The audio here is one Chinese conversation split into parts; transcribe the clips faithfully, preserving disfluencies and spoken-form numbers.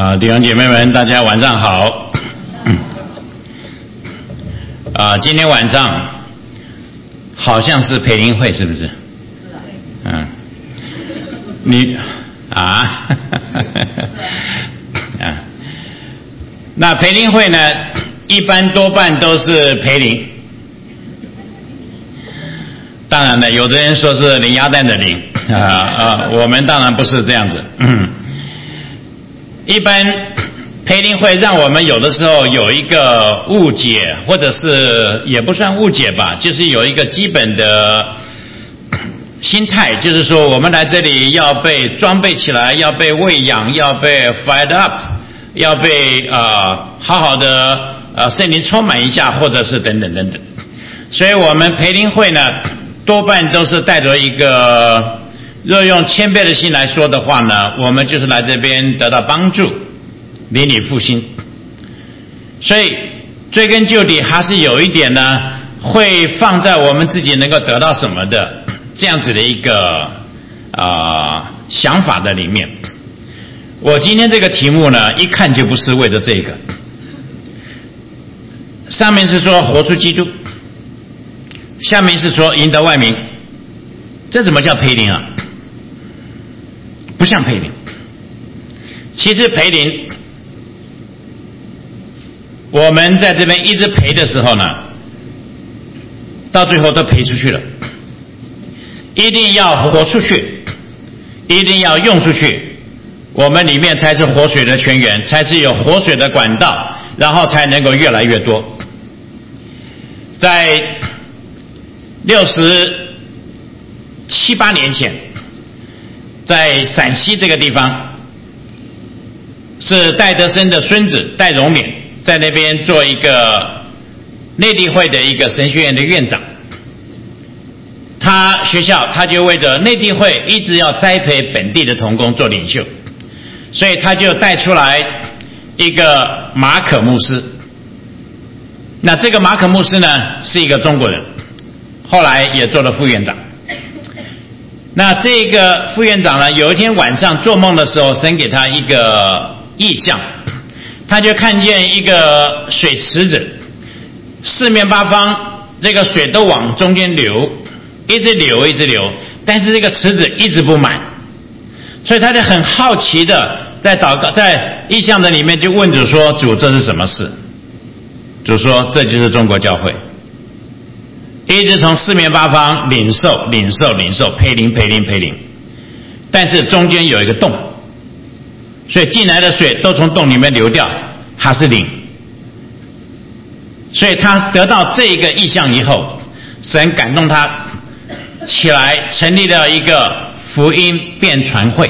啊，弟兄姐妹们，大家晚上好。啊，今天晚上好像是培灵会，是不是？嗯，你啊，啊，那培灵会呢，一般多半都是培灵。当然了，有的人说是零鸭蛋的零啊啊，我们当然不是这样子。嗯，一般培灵会让我们有的时候有一个误解，或者是也不算误解吧，就是有一个基本的心态，就是说我们来这里要被装备起来，要被喂养，要被 fired up， 要被呃好好的呃圣灵充满一下，或者是等等等等。所以我们培灵会呢，多半都是带着一个，若用谦卑的心来说的话呢，我们就是来这边得到帮助，灵里复兴。所以追根究底，还是有一点呢，会放在我们自己能够得到什么的这样子的一个啊、呃、想法的里面。我今天这个题目呢，一看就不是为了这个。上面是说活出基督，下面是说赢得万民，这怎么叫培灵啊？不像培灵。其实培灵，我们在这边一直培的时候呢，到最后都培出去了。一定要活出去，一定要用出去，我们里面才是活水的泉源，才是有活水的管道，然后才能够越来越多。在六十七八年前，在陕西这个地方，是戴德生的孙子戴荣勉在那边做一个内地会的一个神学院的院长。他学校他就为着内地会一直要栽培本地的同工做领袖，所以他就带出来一个马可牧师。那这个马可牧师呢，是一个中国人，后来也做了副院长。那这个副院长呢，有一天晚上做梦的时候，神给他一个异象，他就看见一个水池子，四面八方这个水都往中间流，一直流一直流，但是这个池子一直不满，所以他就很好奇的在祷告，在异象的里面就问主说：主，这是什么事？主说：这就是中国教会，一直从四面八方领受领受领受，培灵培灵培灵，但是中间有一个洞，所以进来的水都从洞里面流掉，还是零。所以他得到这个意象以后，神感动他起来，成立了一个福音遍传会，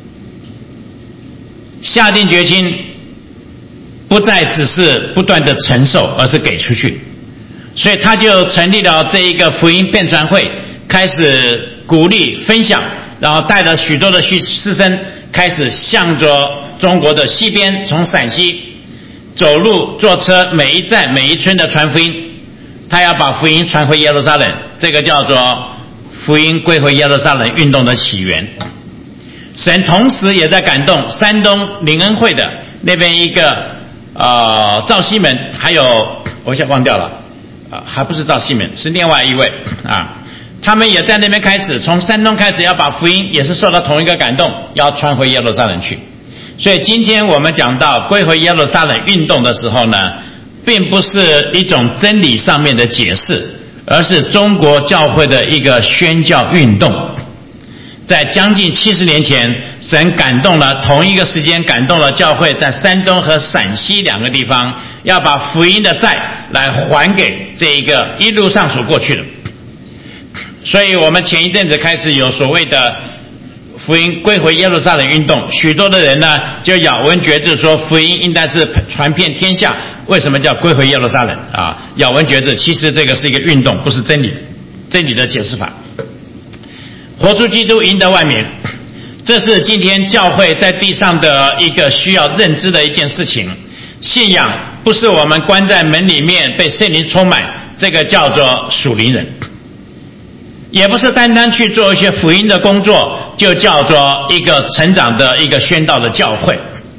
下定决心不再只是不断的承受，而是给出去。所以他就成立了这一个福音遍传会，开始鼓励分享，然后带着许多的师生开始向着中国的西边，从陕西走路坐车，每一站每一村的传福音。他要把福音传回耶路撒冷，这个叫做福音归回耶路撒冷运动的起源。神同时也在感动山东灵恩会的那边一个呃赵西门，还有我现在忘掉了啊、呃，还不是赵西门，是另外一位啊。他们也在那边开始，从山东开始要把福音，也是受到同一个感动，要传回耶路撒冷去。所以今天我们讲到归回耶路撒冷运动的时候呢，并不是一种真理上面的解释，而是中国教会的一个宣教运动。在将近七十年前，神感动了，同一个时间感动了教会在山东和陕西两个地方，要把福音的债来还给这一个一路上所过去的。所以我们前一阵子开始有所谓的福音归回耶路撒冷运动，许多的人呢就咬文嚼字说福音应该是传遍天下。为什么叫归回耶路撒冷啊？咬文嚼字，其实这个是一个运动，不是真理，真理的解释法。活出基督，赢得万民，这是今天教会在地上的一个需要认知的一件事情。信仰不是我们关在门里面被圣灵充满，这个叫做属灵人，也不是单单去做一些福音的工作就叫做一个成长的一个宣道的教会，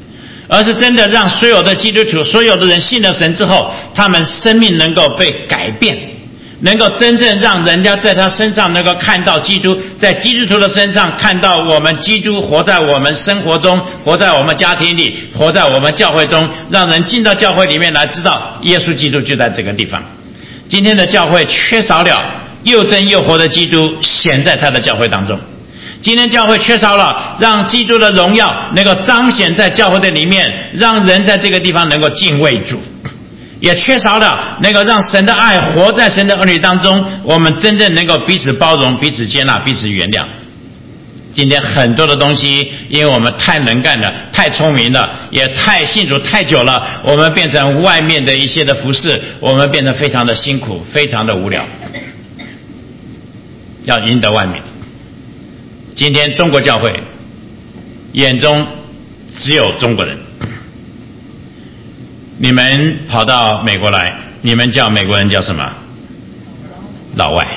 而是真的让所有的基督徒、所有的人信了神之后，他们生命能够被改变，能够真正让人家在他身上能够看到基督，在基督徒的身上看到我们基督活在我们生活中，活在我们家庭里，活在我们教会中，让人进到教会里面来知道耶稣基督就在这个地方。今天的教会缺少了又真又活的基督显在他的教会当中，今天教会缺少了让基督的荣耀能够彰显在教会的里面，让人在这个地方能够敬畏主，也缺少了能够让神的爱活在神的儿女当中，我们真正能够彼此包容、彼此接纳、彼此原谅。今天很多的东西，因为我们太能干了，太聪明了，也太信主太久了，我们变成外面的一些的服饰，我们变得非常的辛苦，非常的无聊。要赢得万民。今天中国教会眼中只有中国人，你们跑到美国来，你们叫美国人叫什么？老外。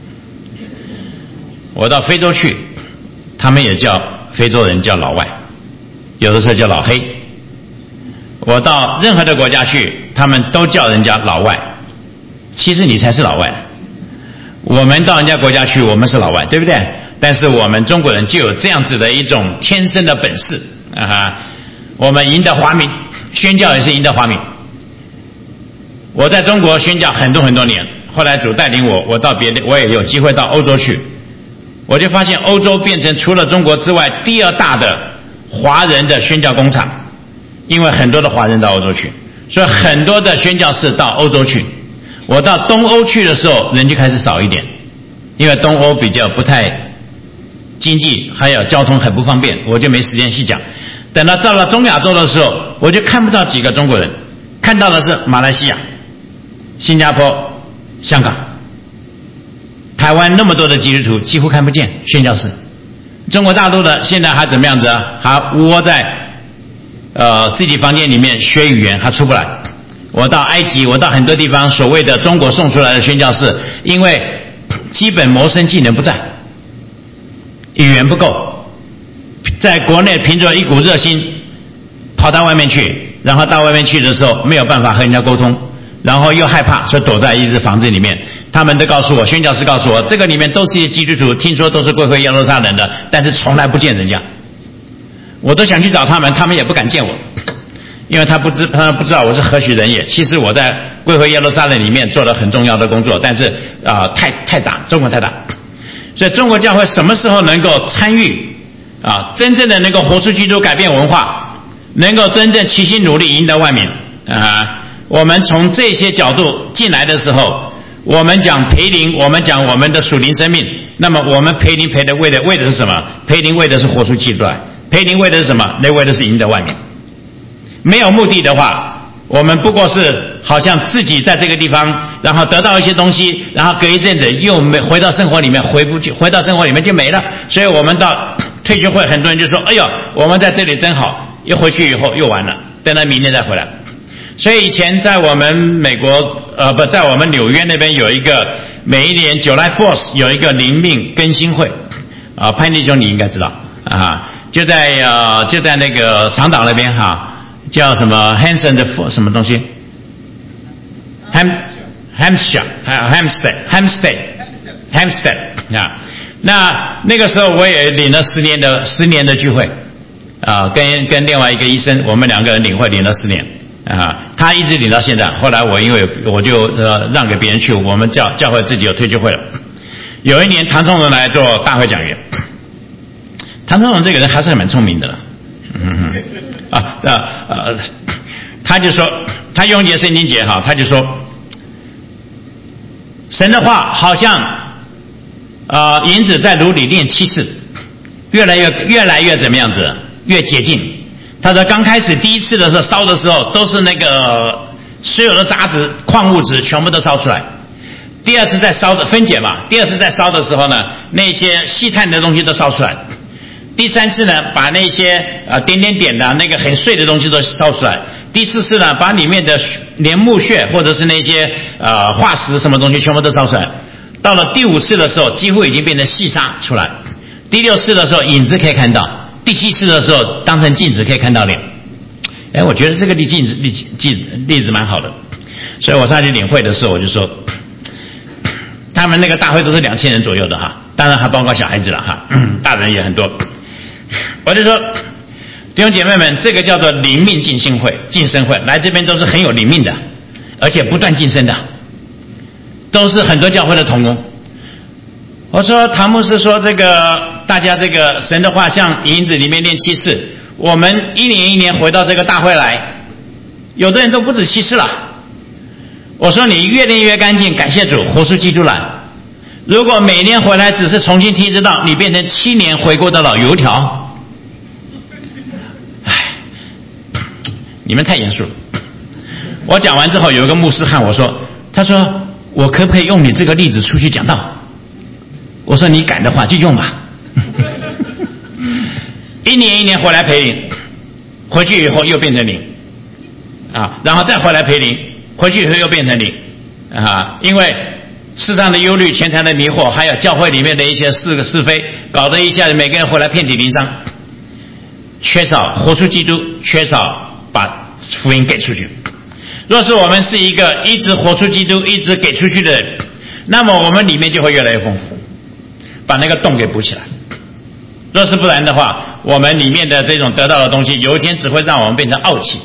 我到非洲去，他们也叫非洲人叫老外，有的时候叫老黑。我到任何的国家去，他们都叫人家老外，其实你才是老外。我们到人家国家去，我们是老外，对不对？但是我们中国人就有这样子的一种天生的本事啊哈！我们赢得华民，宣教也是赢得华民。我在中国宣教很多很多年，后来主带领我，我到别的，我也有机会到欧洲去，我就发现欧洲变成除了中国之外第二大的华人的宣教工厂，因为很多的华人到欧洲去，所以很多的宣教士到欧洲去。我到东欧去的时候，人就开始少一点，因为东欧比较不太经济，还有交通很不方便，我就没时间细讲。等到到了中亚洲的时候，我就看不到几个中国人，看到的是马来西亚、新加坡、香港、台湾那么多的基督徒，几乎看不见宣教士。中国大陆的现在还怎么样子啊？还窝在呃自己房间里面学语言，还出不来。我到埃及，我到很多地方，所谓的中国送出来的宣教士，因为基本谋生技能不在，语言不够，在国内凭着一股热心跑到外面去，然后到外面去的时候没有办法和人家沟通，然后又害怕，所以躲在一只房子里面。他们都告诉我，宣教士告诉我，这个里面都是一些基督徒，听说都是归回耶路撒冷的，但是从来不见人家。我都想去找他们，他们也不敢见我。因为他不知他不知道我是何许人也。其实我在归回耶路撒冷里面做了很重要的工作，但是啊、呃、太太大，中国太大，所以中国教会什么时候能够参与啊，真正的能够活出基督，改变文化，能够真正齐心努力赢得万民啊？我们从这些角度进来的时候，我们讲培灵，我们讲我们的属灵生命，那么我们培灵培的为的为的是什么？培灵为的是活出基督来，培灵为的是什么？那为的是赢得万民。没有目的的话，我们不过是好像自己在这个地方，然后得到一些东西，然后隔一阵子又没回到生活里面，回不去，回到生活里面就没了。所以我们到退休会，很多人就说：“哎呦，我们在这里真好。”一回去以后又完了，等到明年再回来。所以以前在我们美国，呃，不在我们纽约那边有一个每一年 July fourth 有一个灵命更新会，啊，潘弟兄你应该知道啊，就在呃就在那个长岛那边哈。叫什么 Hanson 的什么东西 Ham Hampshire Hampstead Hampstead Hampstead 啊，那那个时候我也领了十年的十年的聚会啊，跟跟另外一个医生，我们两个人领会领了十年啊，他一直领到现在。后来我因为我就呃让给别人去，我们教教会自己有退休会了。有一年唐崇荣来做大会讲员，唐崇荣这个人还是蛮聪明的了，嗯哼。啊呃呃，他就说，他用一节圣经节哈，他就说，神的话好像呃银子在炉里炼七次，越来越越来越怎么样子，越洁净。他说刚开始第一次的时候烧的时候，都是那个所有的杂质、矿物质全部都烧出来。第二次再烧的分解嘛，第二次再烧的时候呢，那些细碳的东西都烧出来。第三次呢，把那些呃点点点的那个很碎的东西都烧出来。第四次呢，把里面的连木屑或者是那些呃化石什么东西全部都烧出来。到了第五次的时候，几乎已经变成细沙出来。第六次的时候，影子可以看到。第七次的时候，当成镜子可以看到脸。 哎，我觉得这个例子例子例子蛮好的，所以我上去领会的时候，我就说，他们那个大会都是两千人左右的哈，当然还包括小孩子了哈，大人也很多。我就说，弟兄姐妹们，这个叫做灵命晋升会，晋升会来这边都是很有灵命的，而且不断晋升的，都是很多教会的同工。我说唐牧师说这个大家这个神的话像银子里面练七次，我们一年一年回到这个大会来，有的人都不止七次了。我说你越练越干净，感谢主，活出基督来。如果每年回来只是重新听知道，你变成七年回过的老油条，唉，你们太严肃了。我讲完之后，有一个牧师和我说，他说我可不可以用你这个例子出去讲道？我说你敢的话就用吧。一年一年回来陪灵，回去以后又变成灵啊，然后再回来陪灵，回去以后又变成灵啊，因为世上的忧虑、钱财的迷惑，还有教会里面的一些是个是非，搞得一下子每个人回来遍体鳞伤，缺少活出基督，缺少把福音给出去。若是我们是一个一直活出基督、一直给出去的人，那么我们里面就会越来越丰富，把那个洞给补起来。若是不然的话，我们里面的这种得到的东西，有一天只会让我们变成傲气。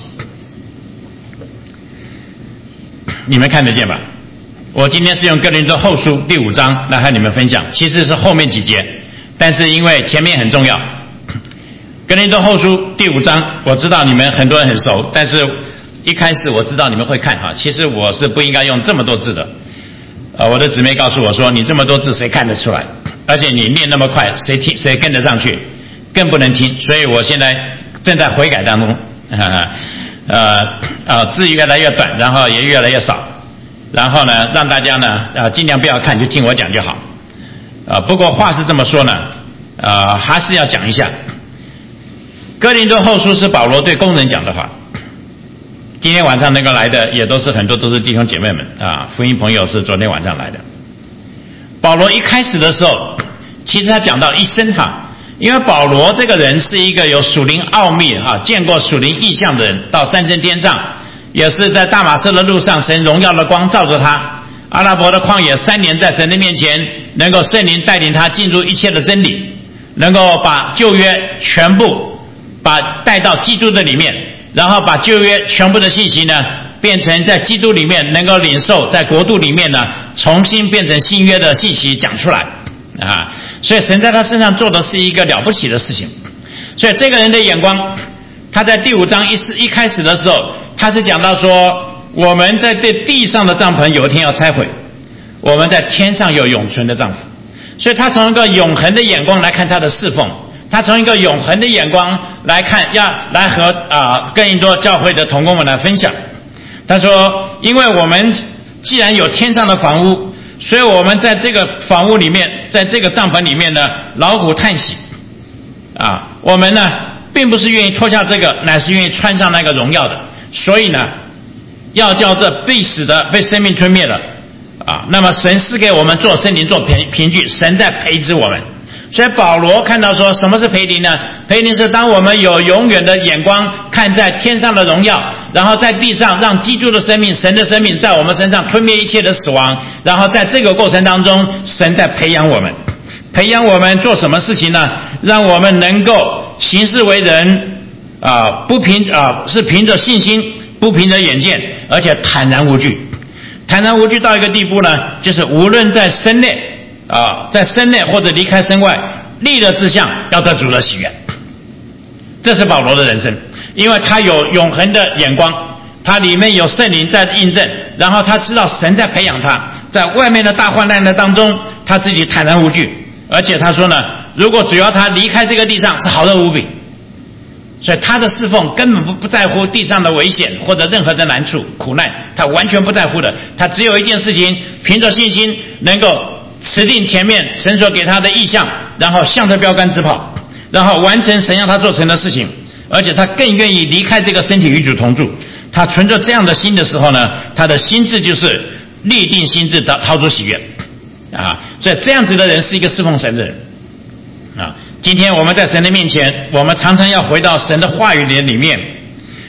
你们看得见吧？我今天是用哥林多后书第五章来和你们分享，其实是后面几节，但是因为前面很重要。哥林多后书第五章，我知道你们很多人很熟，但是一开始我知道你们会看哈，其实我是不应该用这么多字的。呃，我的姊妹告诉我说，你这么多字谁看得出来？而且你念那么快，谁听谁跟得上去？更不能听。所以我现在正在悔改当中，呃呃呃，字越来越短，然后也越来越少。然后呢，让大家呢，呃，尽量不要看，就听我讲就好。呃，不过话是这么说呢，呃，还是要讲一下。哥林多后书是保罗对工人讲的话。今天晚上那个来的也都是很多都是弟兄姐妹们啊，福音朋友是昨天晚上来的。保罗一开始的时候，其实他讲到一生哈，因为保罗这个人是一个有属灵奥秘哈，见过属灵异象的人，到三升天上，也是在大马色的路上，神荣耀的光照着他。阿拉伯的旷野三年，在神的面前，能够圣灵带领他进入一切的真理，能够把旧约全部把带到基督的里面，然后把旧约全部的信息呢，变成在基督里面能够领受，在国度里面呢，重新变成新约的信息讲出来啊！所以神在他身上做的是一个了不起的事情。所以这个人的眼光，他在第五章一一开始的时候，他是讲到说，我们在这地上的帐篷有一天要拆毁，我们在天上有永存的帐篷。所以他从一个永恒的眼光来看他的侍奉，他从一个永恒的眼光来看，要来和啊更多教会的同工们来分享。他说，因为我们既然有天上的房屋，所以我们在这个房屋里面，在这个帐篷里面呢，劳苦叹息啊，我们呢并不是愿意脱下这个，乃是愿意穿上那个荣耀的。所以呢，要叫这必死的被生命吞灭了啊，那么神赐给我们做圣灵做凭凭据，神在培植我们。所以保罗看到说，什么是培灵呢？培灵是当我们有永远的眼光看在天上的荣耀，然后在地上让基督的生命、神的生命在我们身上吞灭一切的死亡，然后在这个过程当中，神在培养我们，培养我们做什么事情呢？让我们能够行事为人啊，不凭啊是凭着信心，不凭着眼见，而且坦然无惧。坦然无惧到一个地步呢，就是无论在身内啊，在身内或者离开身外，立了志向，要得主的喜悦。这是保罗的人生，因为他有永恒的眼光，他里面有圣灵在印证，然后他知道神在培养他，在外面的大患难的当中，他自己坦然无惧，而且他说呢，如果只要他离开这个地上，是好的无比。所以他的侍奉根本不不在乎地上的危险或者任何的难处苦难，他完全不在乎的。他只有一件事情，凭着信心能够持定前面神所给他的意向，然后向着标杆直跑，然后完成神让他做成的事情。而且他更愿意离开这个身体与主同住。他存着这样的心的时候呢，他的心智就是立定心智的讨主喜悦啊。所以这样子的人是一个侍奉神的人啊。今天我们在神的面前，我们常常要回到神的话语的里面，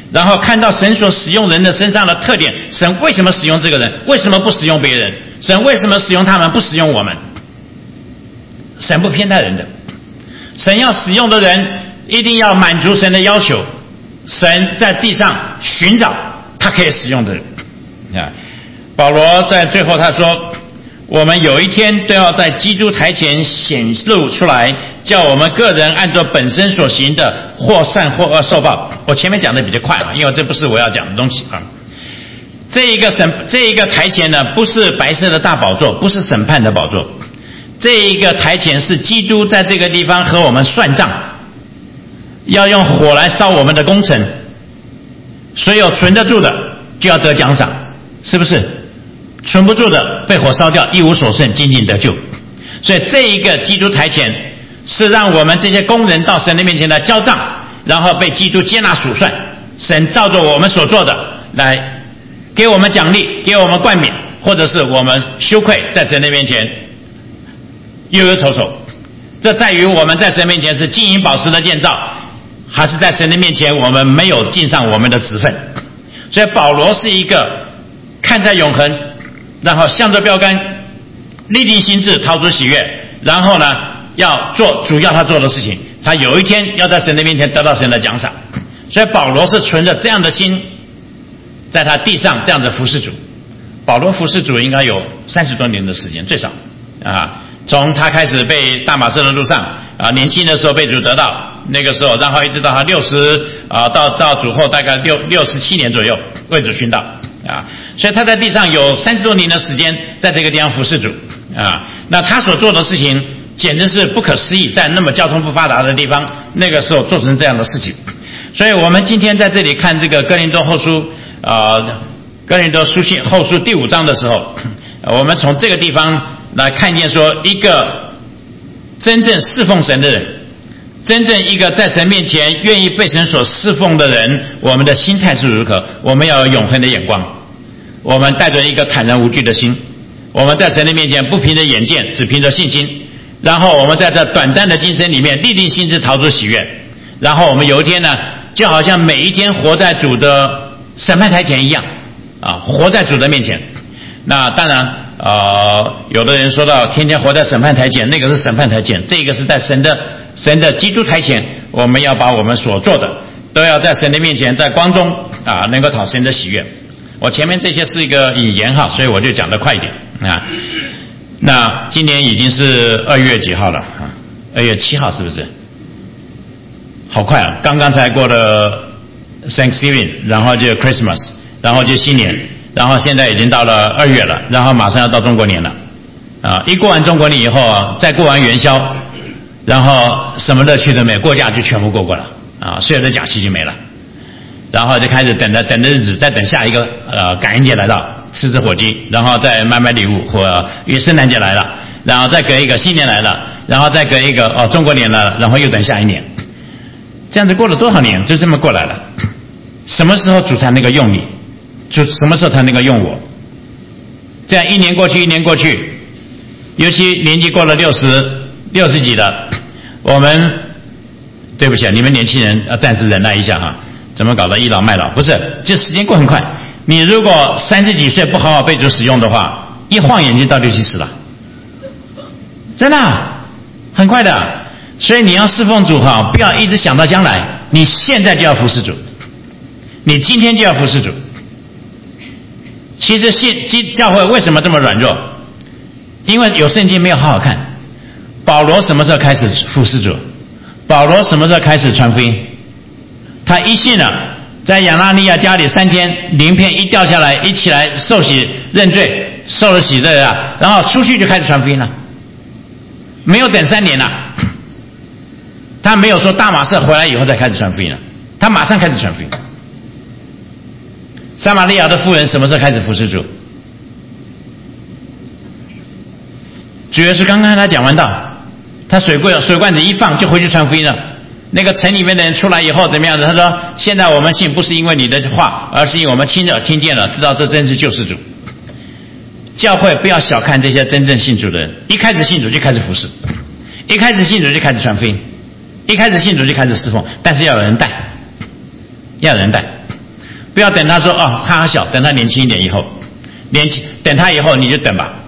然后看到神所使用人的身上的特点，神为什么使用这个人，为什么不使用别人，神为什么使用他们不使用我们。神不偏待人的，神要使用的人一定要满足神的要求，神在地上寻找他可以使用的人啊。保罗在最后他说，我们有一天都要在基督台前显露出来，叫我们个人按照本身所行的，或善或恶受报。我前面讲的比较快啊，因为这不是我要讲的东西啊。这一个审这一个台前呢，不是白色的大宝座，不是审判的宝座，这一个台前是基督在这个地方和我们算账，要用火来烧我们的工程，所有存得住的就要得奖赏，是不是？存不住的被火烧掉，一无所剩，仅仅得救。所以这一个基督台前是让我们这些工人到神的面前来交账，然后被基督接纳数算，神照着我们所做的来给我们奖励，给我们冠冕，或者是我们羞愧在神的面前忧忧愁愁。这在于我们在神面前是金银宝石的建造，还是在神的面前我们没有尽上我们的职分。所以保罗是一个看在永恒，然后向着标杆立定心志，掏出喜悦，然后呢要做主要他做的事情，他有一天要在神的面前得到神的奖赏。所以保罗是存着这样的心在他地上这样的服侍主。保罗服侍主应该有三十多年的时间最少啊，从他开始被大马色的路上啊，年轻的时候被主得到，那个时候然后一直到他六十啊，到到主后大概六六十七年左右为主殉道啊，所以他在地上有三十多年的时间在这个地方服侍主啊。那他所做的事情简直是不可思议，在那么交通不发达的地方，那个时候做成这样的事情。所以我们今天在这里看这个哥林多后书啊，哥林多书信后书第五章的时候，我们从这个地方来看见说，一个真正侍奉神的人，真正一个在神面前愿意被神所侍奉的人，我们的心态是如何？我们要有永恒的眼光，我们带着一个坦然无惧的心，我们在神的面前不凭着眼见，只凭着信心，然后我们在这短暂的今生里面立定心志，逃出喜悦，然后我们有一天呢，就好像每一天活在主的审判台前一样啊，活在主的面前。那当然呃，有的人说到天天活在审判台前，那个是审判台前，这个是在神的神的基督台前，我们要把我们所做的都要在神的面前，在光中啊，能够讨神的喜悦。我前面这些是一个引言哈，所以我就讲得快一点啊。那今年已经是二月几号了啊？二月七号是不是？好快啊！刚刚才过了 Thanksgiving， 然后就 Christmas， 然后就新年，然后现在已经到了二月了，然后马上要到中国年了啊！一过完中国年以后，再过完元宵，然后什么乐趣都没有，过假就全部过过了啊！所有的假期就没了，然后就开始等着等着日子，再等下一个呃感恩节来到，吃吃火鸡，然后再买买礼物，或与圣诞节来了，然后再隔一个新年来了，然后再隔一个哦中国年来了，然后又等下一年。这样子过了多少年，就这么过来了。什么时候主才能够用你？主什么时候才能够用我？这样一年过去，一年过去，尤其年纪过了六十六十几了，我们对不起啊，你们年轻人要暂时忍耐一下哈。怎么搞得倚老卖老？不是，这时间过很快。你如果三十几岁不好好被主使用的话，一晃眼就到六七十了，真的啊，很快的。所以你要侍奉主哈，不要一直想到将来，你现在就要服侍主，你今天就要服侍主。其实信基教会为什么这么软弱？因为有圣经没有好好看。保罗什么时候开始服侍主？保罗什么时候开始传福音？他一信了，在亚拿尼亚家里三天，鳞片一掉下来，一起来受洗认罪，受了洗的啊，然后出去就开始传福音了，没有等三年了。他没有说大马色回来以后再开始传福音了，他马上开始传福音。撒玛利亚的妇人什么时候开始服侍主？主耶稣刚刚他讲完道，他水罐水罐子一放就回去传福音了。那个城里面的人出来以后怎么样子？他说：“现在我们信不是因为你的话，而是因为我们亲耳听见了，知道这真是救世主。”教会不要小看这些真正信主的人，一开始信主就开始服侍，一开始信主就开始传福音，一开始信主就开始侍奉，但是要有人带，要有人带不要等他说哦，他还小，等他年轻一点以后，年轻等他以后你就等吧，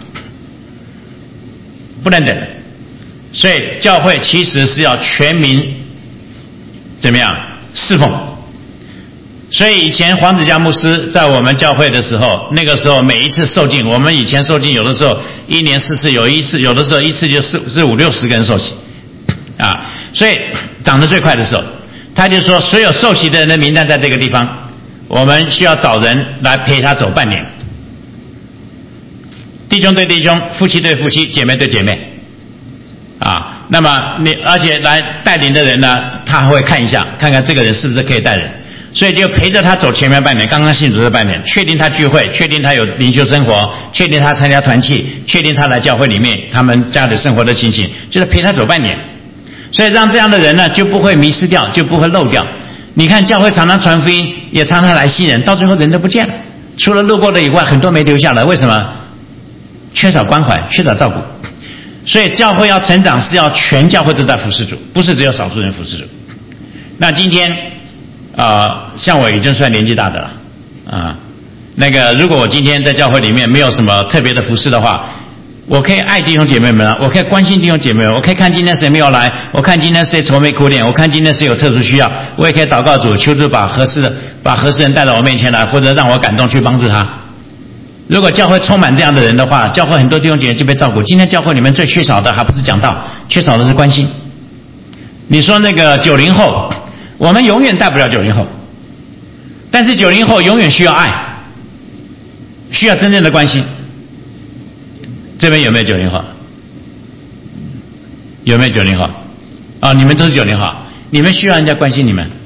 不能等。所以教会其实是要全民怎么样侍奉。所以以前黄子嘉牧师在我们教会的时候，那个时候每一次受浸，我们以前受浸有的时候一年四次，有一次有的时候一次就四四五六十个人受洗啊，所以长得最快的时候，他就说所有受洗的人的名单在这个地方，我们需要找人来陪他走半年，弟兄对弟兄，夫妻对夫妻，姐妹对姐妹啊，那么你而且来带领的人呢，他还会看一下，看看这个人是不是可以带人，所以就陪着他走前面半年，刚刚信主的半年，确定他聚会，确定他有灵修生活，确定他参加团契，确定他来教会里面他们家里生活的情形，就是陪他走半年。所以让这样的人呢就不会迷失掉，就不会漏掉。你看教会常常传福音，也常常来吸人，到最后人都不见了，除了路过的以外，很多没留下来。为什么？缺少关怀，缺少照顾。所以教会要成长，是要全教会都在服侍主，不是只有少数人服侍主。那今天啊、呃，像我已经算年纪大的了啊。那个，如果我今天在教会里面没有什么特别的服侍的话，我可以爱弟兄姐妹们啊，我可以关心弟兄姐妹们，我可以看今天谁没有来，我看今天谁愁眉苦脸，我看今天谁有特殊需要，我也可以祷告主，求主把合适的把合适人带到我面前来，或者让我感动去帮助他。如果教会充满这样的人的话，教会很多弟兄姐妹就被照顾。今天教会里面最缺少的还不是讲道，缺少的是关心。你说那个九零后，我们永远带不了九零后，但是九零后永远需要爱，需要真正的关心。这边有没有九零后？有没有九零后？哦，你们都是九零后，你们需要人家关心你们。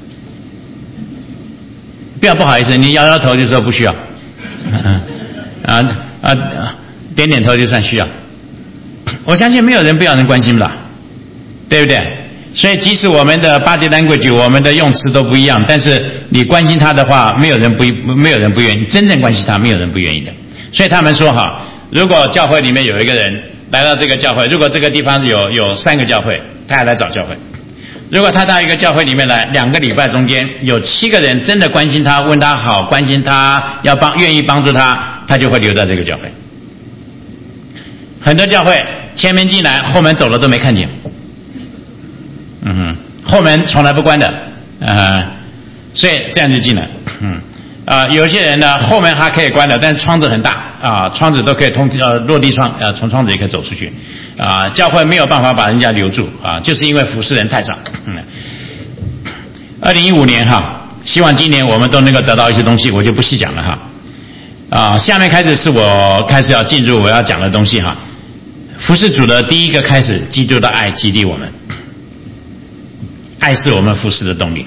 不要不好意思，你摇摇头就说不需要，啊啊点点头就算需要。我相信没有人不要人关心的，对不对？所以即使我们的 body language， 我们的用词都不一样，但是你关心他的话，没有人不没有人不愿意，真正关心他，没有人不愿意的。所以他们说哈。如果教会里面有一个人来到这个教会，如果这个地方有有三个教会，他还来找教会。如果他到一个教会里面来，两个礼拜中间有七个人真的关心他，问他好，关心他，要帮，愿意帮助他，他就会留在这个教会。很多教会前门进来，后门走了都没看见。嗯哼，后门从来不关的，呃，所以这样就进来。嗯。啊、呃，有些人呢，后门还可以关的，但是窗子很大啊、呃，窗子都可以通呃落地窗，呃，从窗子也可以走出去啊、呃。教会没有办法把人家留住啊、呃，就是因为服侍人太少。嗯，二零一五年哈，希望今年我们都能够得到一些东西，我就不细讲了哈。啊、呃，下面开始是我开始要进入我要讲的东西哈。服侍主的第一个开始，基督的爱激励我们，爱是我们服侍的动力。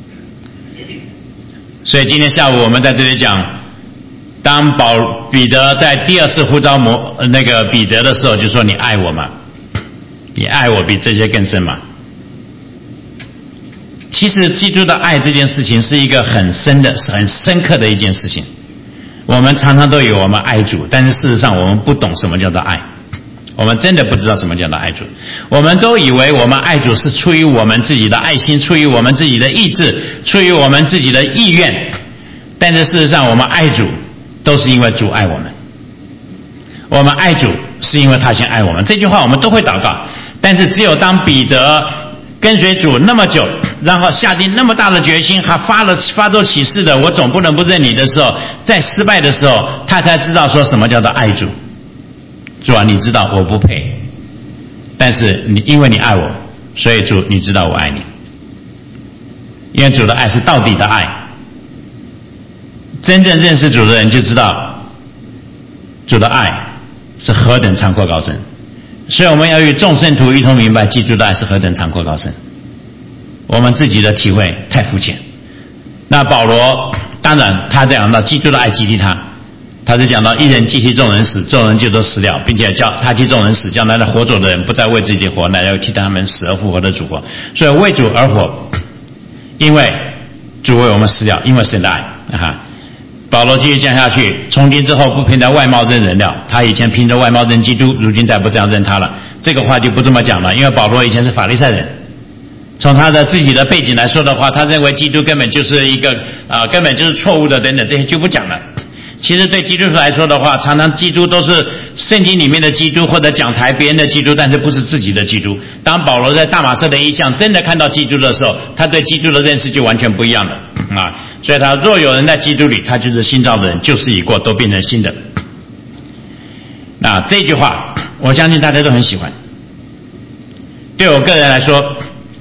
所以今天下午我们在这里讲，当保彼得在第二次呼召摩那个彼得的时候，就说你爱我吗？你爱我比这些更深吗？其实基督的爱这件事情是一个很深的、很深刻的一件事情。我们常常都以为我们爱主，但是事实上我们不懂什么叫做爱。我们真的不知道什么叫做爱主，我们都以为我们爱主是出于我们自己的爱心，出于我们自己的意志，出于我们自己的意愿，但是事实上我们爱主都是因为主爱我们，我们爱主是因为他先爱我们。这句话我们都会祷告，但是只有当彼得跟随主那么久，然后下定那么大的决心，还发了发作启示的我总不能不认你的时候，在失败的时候他才知道说什么叫做爱主。主啊，你知道我不配，但是你因为你爱我，所以主你知道我爱你。因为主的爱是到底的爱，真正认识主的人就知道主的爱是何等长阔高深。所以我们要与众圣徒一同明白基督的爱是何等长阔高深，我们自己的体会太肤浅。那保罗当然他讲到基督的爱激励他，他是讲到一人既替众人死，众人就都死了，并且叫他替众人死，将来的活着的人不再为自己活，乃要替他们死而复活的主活。所以为主而活，因为主为我们死了，因为神的爱啊。保罗继续讲下去，从今之后不凭着外貌认人了，他以前凭着外貌认基督，如今再不这样认他了。这个话就不这么讲了，因为保罗以前是法利赛人从他的自己的背景来说的话，他认为基督根本就是一个啊、呃，根本就是错误的等等，这些就不讲了。其实对基督徒来说的话，常常基督都是圣经里面的基督，或者讲台别人的基督，但是不是自己的基督。当保罗在大马色的异象真的看到基督的时候，他对基督的认识就完全不一样了啊！所以他若有人在基督里，他就是新造的人，旧事已过，都变成新的。那这句话，我相信大家都很喜欢。对我个人来说，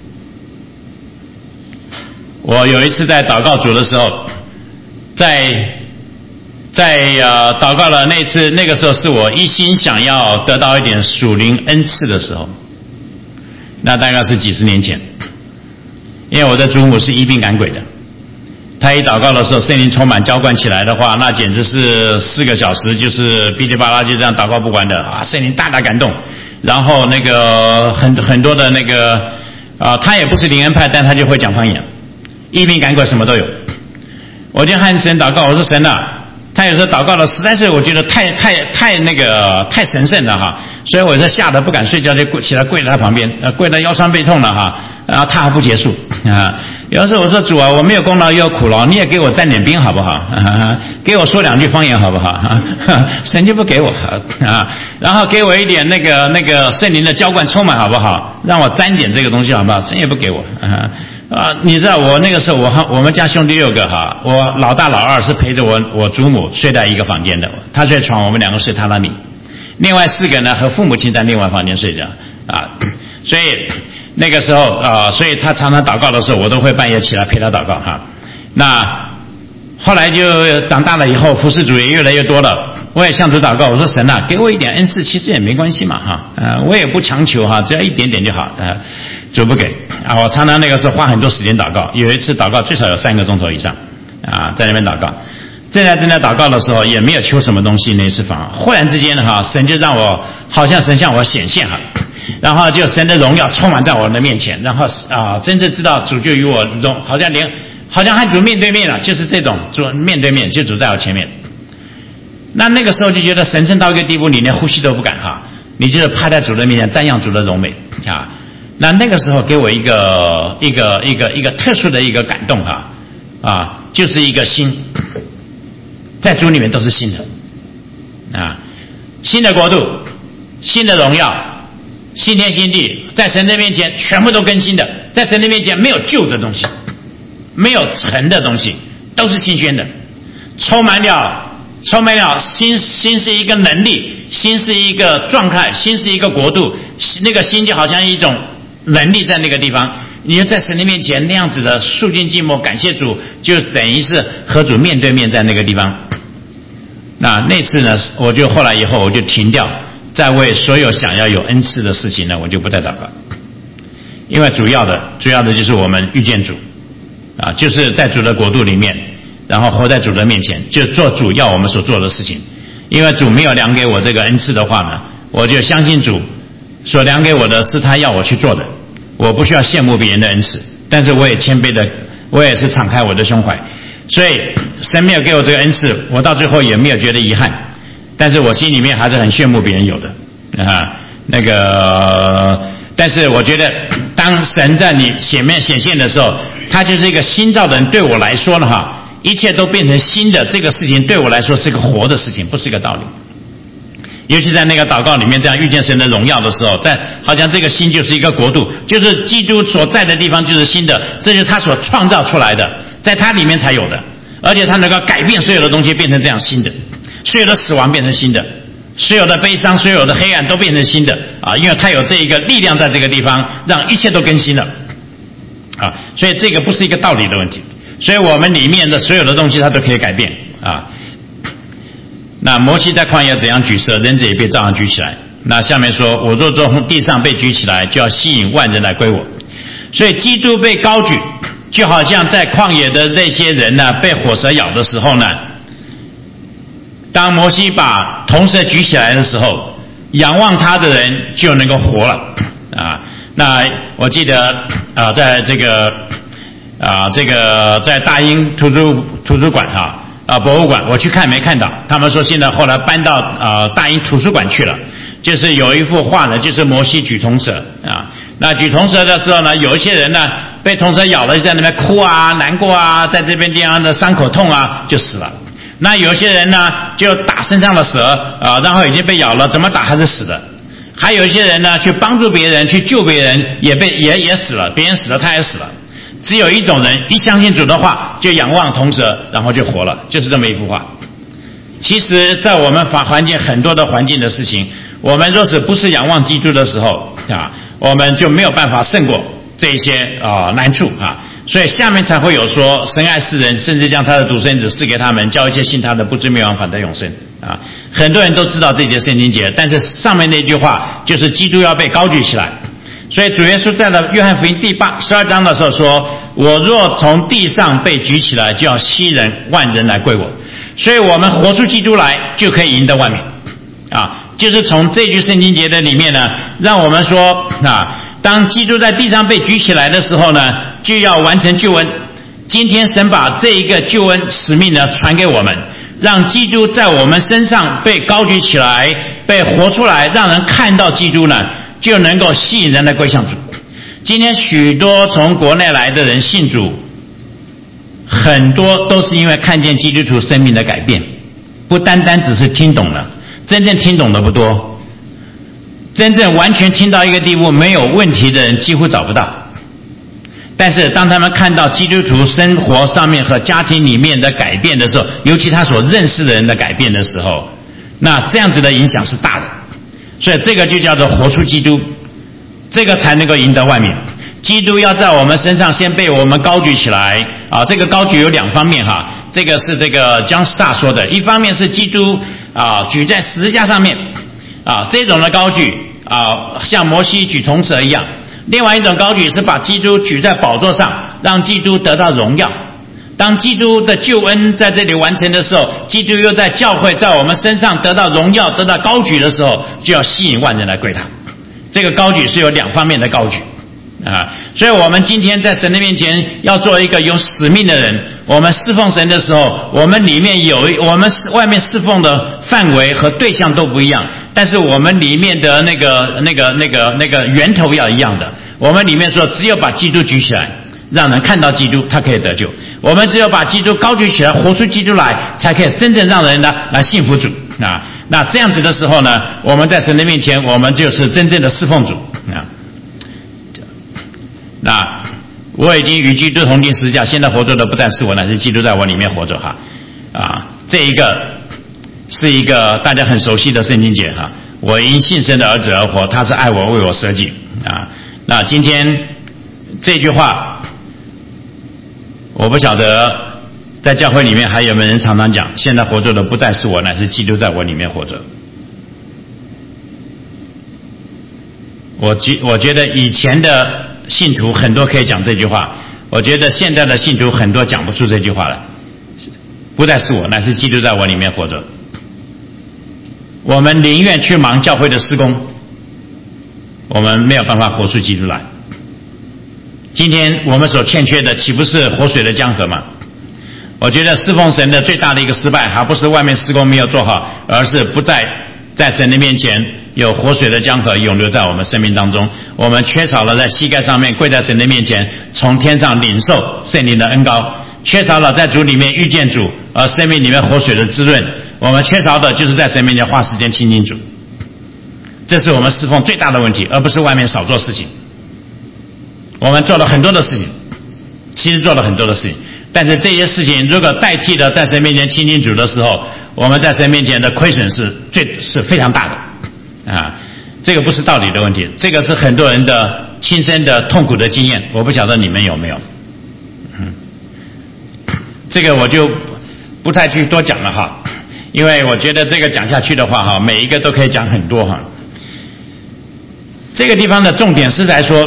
我有一次在祷告主的时候，在在呃祷告了那次，那个时候是我一心想要得到一点属灵恩赐的时候，那大概是几十年前。因为我的祖母是医病赶鬼的，她一祷告的时候，圣灵充满浇灌起来的话，那简直是四个小时就是噼里啪啦就这样祷告不完的啊！圣灵大大感动，然后那个很很多的那个啊，她也不是灵恩派，但她就会讲方言，医病赶鬼什么都有。我就和神祷告，我说神啊，他有时候祷告的实在是我觉得太太太那个太神圣了哈，所以我就吓得不敢睡觉，就起来跪在他旁边，呃，跪得腰酸背痛了哈，然后他还不结束啊。有的时候我说主啊，我没有功劳也有苦劳，你也给我沾点兵好不好？啊，给我说两句方言好不好？啊，神就不给我啊，然后给我一点那个那个圣灵的浇灌充满好不好？让我沾点这个东西好不好？神也不给我啊。啊，你知道我那个时候，我我们家兄弟六个哈，我老大老二是陪着我我祖母睡在一个房间的，他睡床，我们两个睡榻榻米，另外四个呢和父母亲在另外房间睡着啊，所以那个时候啊，所以他常常祷告的时候，我都会半夜起来陪他祷告哈。那后来就长大了以后，服事主也越来越多了，我也向主祷告，我说神啊，给我一点恩赐，其实也没关系嘛哈，呃，我也不强求哈，只要一点点就好啊。主不给啊！我常常那个时候花很多时间祷告，有一次祷告最少有三个钟头以上啊，在那边祷告。正在正在祷告的时候，也没有求什么东西，那次反而忽然之间哈，神就让我好像神向我显现哈，然后就神的荣耀充满在我的面前，然后啊，真正知道主就与我荣，好像连好像和主面对面了，就是这种主面对面，就主在我前面。那那个时候就觉得神圣到一个地步，你连呼吸都不敢哈，你就是趴在主的面前瞻仰主的荣美啊。那那个时候给我一个一个一个一个特殊的一个感动哈啊，就是一个心，在主里面都是新的啊，新的国度，新的荣耀，新天新地，在神的面前全部都更新的，在神的面前没有旧的东西，没有陈的东西，都是新鲜的，充满了充满了新新是一个能力，新是一个状态，新是一个国度，那个新就好像一种能力在那个地方，你就在神的面前那样子的肃静寂寞，感谢主，就等于是和主面对面在那个地方。那那次呢，我就后来以后我就停掉，在为所有想要有恩赐的事情呢，我就不再祷告，因为主要的主要的就是我们遇见主啊，就是在主的国度里面，然后活在主的面前，就做主要我们所做的事情。因为主没有量给我这个恩赐的话呢，我就相信主所量给我的是他要我去做的，我不需要羡慕别人的恩赐，但是我也谦卑的，我也是敞开我的胸怀，所以神没有给我这个恩赐，我到最后也没有觉得遗憾，但是我心里面还是很羡慕别人有的啊，那个，但是我觉得当神在你前面显现的时候，他就是一个新造的人，对我来说呢哈，一切都变成新的，这个事情对我来说是个活的事情，不是个道理。尤其在那个祷告里面这样遇见神的荣耀的时候，在好像这个心就是一个国度，就是基督所在的地方就是新的，这就是他所创造出来的，在他里面才有的，而且他能够改变所有的东西变成这样新的，所有的死亡变成新的，所有的悲伤，所有的黑暗都变成新的啊！因为他有这一个力量在这个地方，让一切都更新了啊！所以这个不是一个道理的问题，所以我们里面的所有的东西它都可以改变啊。那摩西在旷野怎样举蛇，人子也被照样举起来。那下面说，我若从地上被举起来，就要吸引万人来归我。所以基督被高举，就好像在旷野的那些人呢，被火蛇咬的时候呢，当摩西把铜蛇举起来的时候，仰望他的人就能够活了啊。那我记得啊，在这个啊，这个在大英图书图书馆哈。啊，博物馆我去看没看到，他们说现在后来搬到呃大英图书馆去了，就是有一幅画呢，就是摩西举铜蛇啊， 那举铜蛇的时候呢，有一些人呢被铜蛇咬了，就在那边哭啊、难过啊，在这边地方的伤口痛啊，就死了。那有些人呢就打身上的蛇啊，然后已经被咬了，怎么打还是死的。还有一些人呢去帮助别人、去救别人，也被也也死了，别人死了他也死了。只有一种人一相信主的话，就仰望铜蛇，然后就活了，就是这么一幅画。其实在我们法环境很多的环境的事情，我们若是不是仰望基督的时候啊，我们就没有办法胜过这些啊、呃、难处啊。所以下面才会有说神爱世人，甚至将他的独生子赐给他们，叫一切信他的不至灭亡，反得永生啊。很多人都知道这节圣经节，但是上面那句话就是基督要被高举起来。所以主耶稣在了约翰福音第八十二章的时候说，我若从地上被举起来，就要吸人万人来归我。所以我们活出基督来，就可以赢得万民啊。就是从这句圣经节的里面呢，让我们说啊，当基督在地上被举起来的时候呢，就要完成救恩。今天神把这一个救恩使命呢传给我们，让基督在我们身上被高举起来，被活出来，让人看到基督呢，就能够吸引人来归向主。今天许多从国内来的人信主，很多都是因为看见基督徒生命的改变，不单单只是听懂了，真正听懂的不多，真正完全听到一个地步没有问题的人几乎找不到。但是当他们看到基督徒生活上面和家庭里面的改变的时候，尤其他所认识的人的改变的时候，那这样子的影响是大的。所以这个就叫做活出基督，这个才能够赢得万民。基督要在我们身上先被我们高举起来啊！这个高举有两方面哈，这个是这个 John Star 说的，一方面是基督啊举在十字架上面啊，这种的高举啊，像摩西举铜蛇一样；另外一种高举是把基督举在宝座上，让基督得到荣耀。当基督的救恩在这里完成的时候，基督又在教会在我们身上得到荣耀、得到高举的时候，就要吸引万人来归他。这个高举是有两方面的高举啊，所以我们今天在神的面前要做一个有使命的人。我们侍奉神的时候，我们里面有我们外面侍奉的范围和对象都不一样，但是我们里面的那个那个那个那个源头要一样的。我们里面说，只有把基督举起来，让人看到基督，他可以得救。我们只有把基督高举起来，活出基督来，才可以真正让人呢来信服主啊。那这样子的时候呢，我们在神的面前，我们就是真正的侍奉主啊。那我已经与基督同定十字架，现在活着的不但是我，乃是基督在我里面活着哈啊。这一个是一个大家很熟悉的圣经节哈，我因信神的儿子而活，他是爱我，为我舍己啊。那今天这句话，我不晓得在教会里面还有没有人常常讲，现在活着的不再是我，乃是基督在我里面活着。我觉我觉得以前的信徒很多可以讲这句话，我觉得现在的信徒很多讲不出这句话来。不再是我，乃是基督在我里面活着。我们宁愿去忙教会的施工，我们没有办法活出基督来。今天我们所欠缺的岂不是活水的江河吗？我觉得侍奉神的最大的一个失败，还不是外面施工没有做好，而是不在在神的面前有活水的江河涌流在我们生命当中。我们缺少了在膝盖上面跪在神的面前，从天上领受圣灵的恩膏，缺少了在主里面遇见主，而生命里面活水的滋润。我们缺少的就是在神面前花时间亲近主，这是我们侍奉最大的问题，而不是外面少做事情。我们做了很多的事情，其实做了很多的事情，但是这些事情如果代替了在神面前亲近主的时候，我们在神面前的亏损是最是非常大的啊！这个不是道理的问题，这个是很多人的亲身的痛苦的经验，我不晓得你们有没有。嗯，这个我就不太去多讲了哈，因为我觉得这个讲下去的话哈，每一个都可以讲很多哈。这个地方的重点是在说，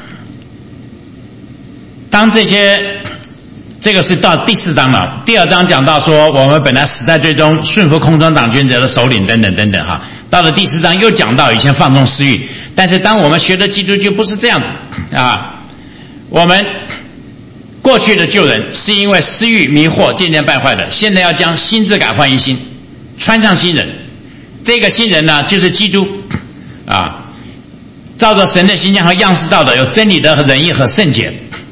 当这些，这个是到第四章了，第二章讲到说我们本来死在罪中，顺服空中掌权者的首领等等等等哈。到了第四章又讲到以前放纵私欲，但是当我们学的基督就不是这样子啊。我们过去的旧人是因为私欲迷惑渐渐败坏的，现在要将心志改换一新，穿上新人。这个新人呢就是基督啊。 照着神的形象和样式造的，有真理的仁义和圣洁。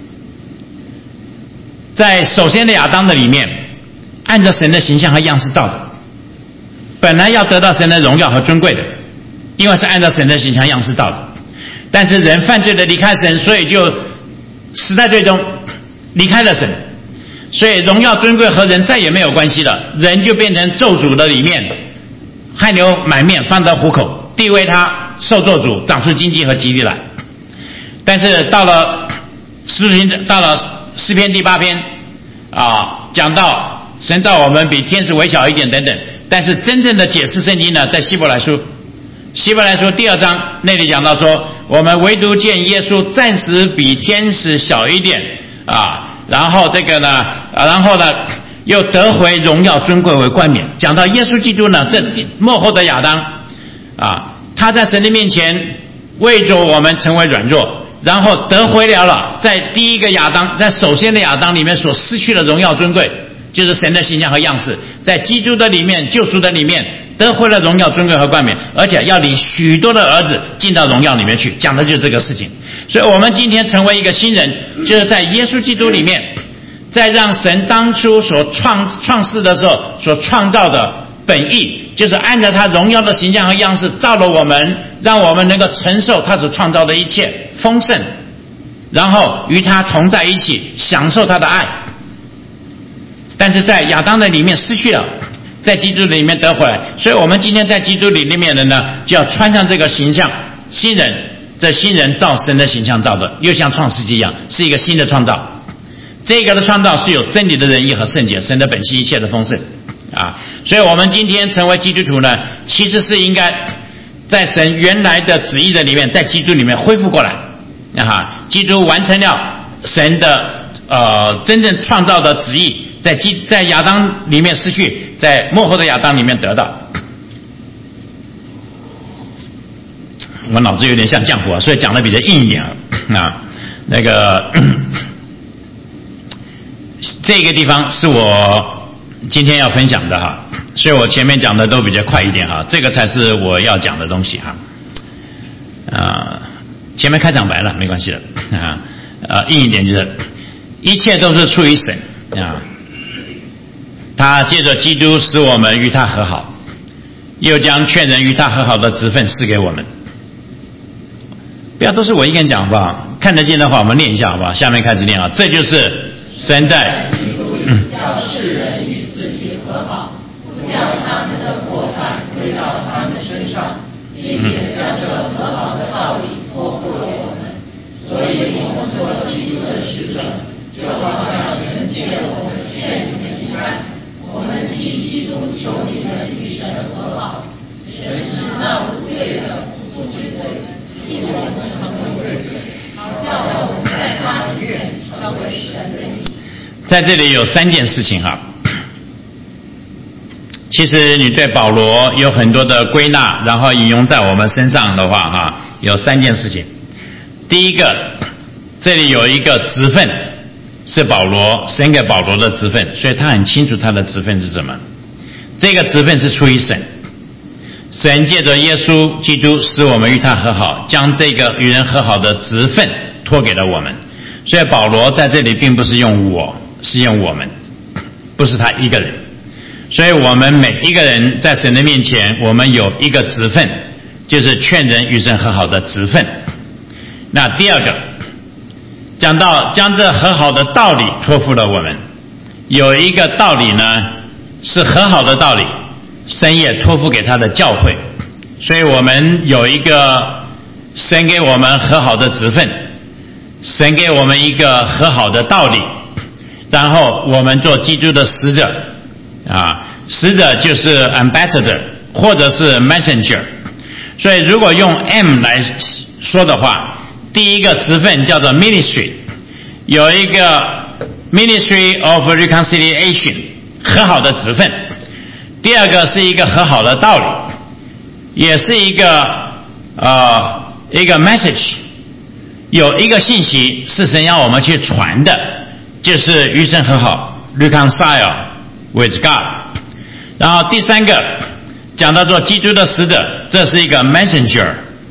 在首先的亚当的里面，按照神的形象和样式造的，本来要得到神的荣耀和尊贵的，因为是按照神的形象样式造的。但是人犯罪的离开神，所以就死在罪中，离开了神，所以荣耀尊贵和人再也没有关系了，人就变成咒诅的里面，汗流满面，放到虎口，地位他受咒诅，长出荆棘和棘藜来。但是到了诗篇，到了诗篇第八篇啊，讲到神造我们比天使微小一点等等。但是真正的解释圣经呢，在希伯来书，希伯来书第二章那里讲到说，我们唯独见耶稣暂时比天使小一点啊，然后这个呢，啊、然后呢又得回荣耀尊贵为冠冕。讲到耶稣基督呢，这末后的亚当啊，他在神的面前为着我们成为软弱，然后得回了了在第一个亚当，在首先的亚当里面所失去的荣耀尊贵，就是神的形象和样式，在基督的里面，救赎的里面得回了荣耀尊贵和冠冕，而且要领许多的儿子进到荣耀里面去，讲的就是这个事情。所以我们今天成为一个新人，就是在耶稣基督里面，在让神当初所创创世的时候所创造的本意，就是按照他荣耀的形象和样式造了我们，让我们能够承受他所创造的一切丰盛，然后与他同在一起，享受他的爱。但是在亚当的里面失去了，在基督里面得回来，所以我们今天在基督里里面的呢，就要穿上这个形象，新人，这新人照神的形象造的，又像创世纪一样，是一个新的创造。这个的创造是有真理的仁义和圣洁，神的本性一切的丰盛啊！所以我们今天成为基督徒呢，其实是应该在神原来的旨意的里面，在基督里面恢复过来啊！基督完成了神的呃真正创造的旨意。在基在亚当里面失去，在末后的亚当里面得到。我脑子有点像浆糊啊，所以讲的比较硬一点啊。那个这个地方是我今天要分享的哈，所以我前面讲的都比较快一点哈，这个才是我要讲的东西哈。啊，前面开场白了，没关系的啊。呃，硬一点就是一切都是出于神啊。他借着基督使我们与他和好，又将劝人与他和好的职分赐给我们。不要都是我一个人讲好不好？看得见的话我们念一下好不好？下面开始念啊，这就是神在基督里叫世人与自己和好，不将他们的过犯归到他们身上，并且将这和好的道理托付了我们。所以我们做基督的使者，就好像神借我们劝你们一般。我们替基督求你们与神和好，神是那无罪的不知罪，替我们成为罪人，好叫我们在他里面成为神的义。在这里有三件事情哈，其实你对保罗有很多的归纳，然后引用在我们身上的话哈，有三件事情。第一个，这里有一个职分。是保罗神给保罗的职分，所以他很清楚他的职分是什么。这个职分是出于神，神借着耶稣基督使我们与他和好，将这个与人和好的职分托给了我们。所以保罗在这里并不是用我，是用我们，不是他一个人。所以我们每一个人在神的面前，我们有一个职分，就是劝人与神和好的职分。那第二个讲到将这和好的道理托付了我们，有一个道理呢是和好的道理，神也托付给他的教会，所以我们有一个神给我们和好的职分，神给我们一个和好的道理，然后我们做基督的使者啊，使者就是 ambassador 或者是 messenger， 所以如果用 M 来说的话，第一个职分叫做 ministry， 有一个 ministry of reconciliation 和好的职分。第二个是一个和好的道理，也是一个呃一个 message， 有一个信息是神要我们去传的，就是与神和好 reconcile with God。然后第三个讲到做基督的使者，这是一个 messenger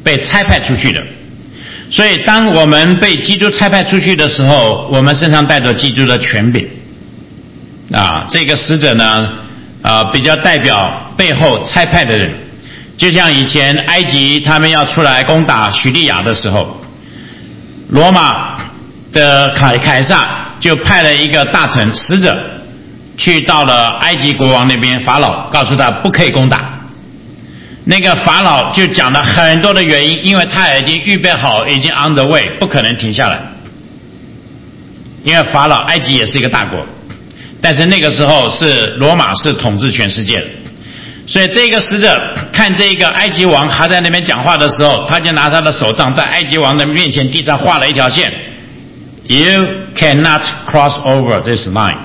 被差派出去的。所以当我们被基督差派出去的时候，我们身上带着基督的权柄啊，这个使者呢啊，比较代表背后差派的人。就像以前埃及他们要出来攻打叙利亚的时候，罗马的凯凯撒就派了一个大臣使者去到了埃及国王那边，法老告诉他不可以攻打。那个法老就讲了很多的原因，因为他已经预备好，已经 on the way， 不可能停下来。因为法老埃及也是一个大国，但是那个时候是罗马是统治全世界的，所以这个使者看这个埃及王还在那边讲话的时候，他就拿他的手杖在埃及王的面前地上画了一条线， You cannot cross over this line，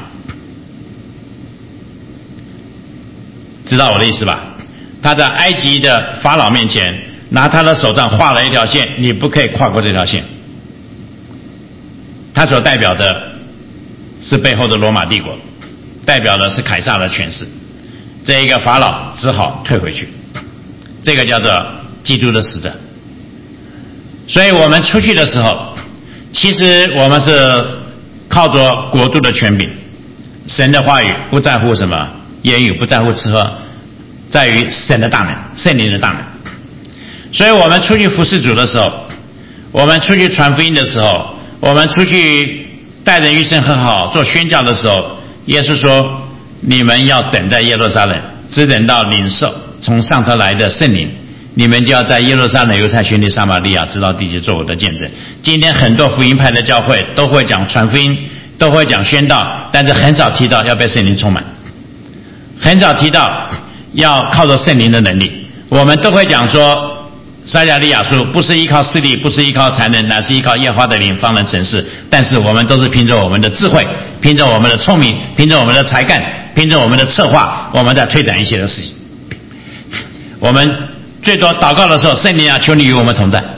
知道我的意思吧？他在埃及的法老面前拿他的手杖画了一条线，你不可以跨过这条线。他所代表的是背后的罗马帝国，代表的是凯撒的权势。这一个法老只好退回去，这个叫做基督的使者。所以我们出去的时候，其实我们是靠着国度的权柄，神的话语不在乎什么言语，不在乎吃喝，在于神的大能，圣灵的大能。所以我们出去服侍主的时候，我们出去传福音的时候，我们出去带人与神和好做宣教的时候，耶稣说你们要等在耶路撒冷，只等到领受从上头来的圣灵，你们就要在耶路撒冷、犹太全地、撒玛利亚直到地极做我的见证。今天很多福音派的教会都会讲传福音，都会讲宣道，但是很少提到要被圣灵充满，很少提到要靠着圣灵的能力。我们都会讲说撒迦利亚书不是依靠势力，不是依靠才能，乃是依靠耶和华的灵方能成事。但是我们都是凭着我们的智慧，凭着我们的聪明，凭着我们的才干，凭着我们的策划，我们在推展一些的事情。我们最多祷告的时候，圣灵啊，求你与我们同在。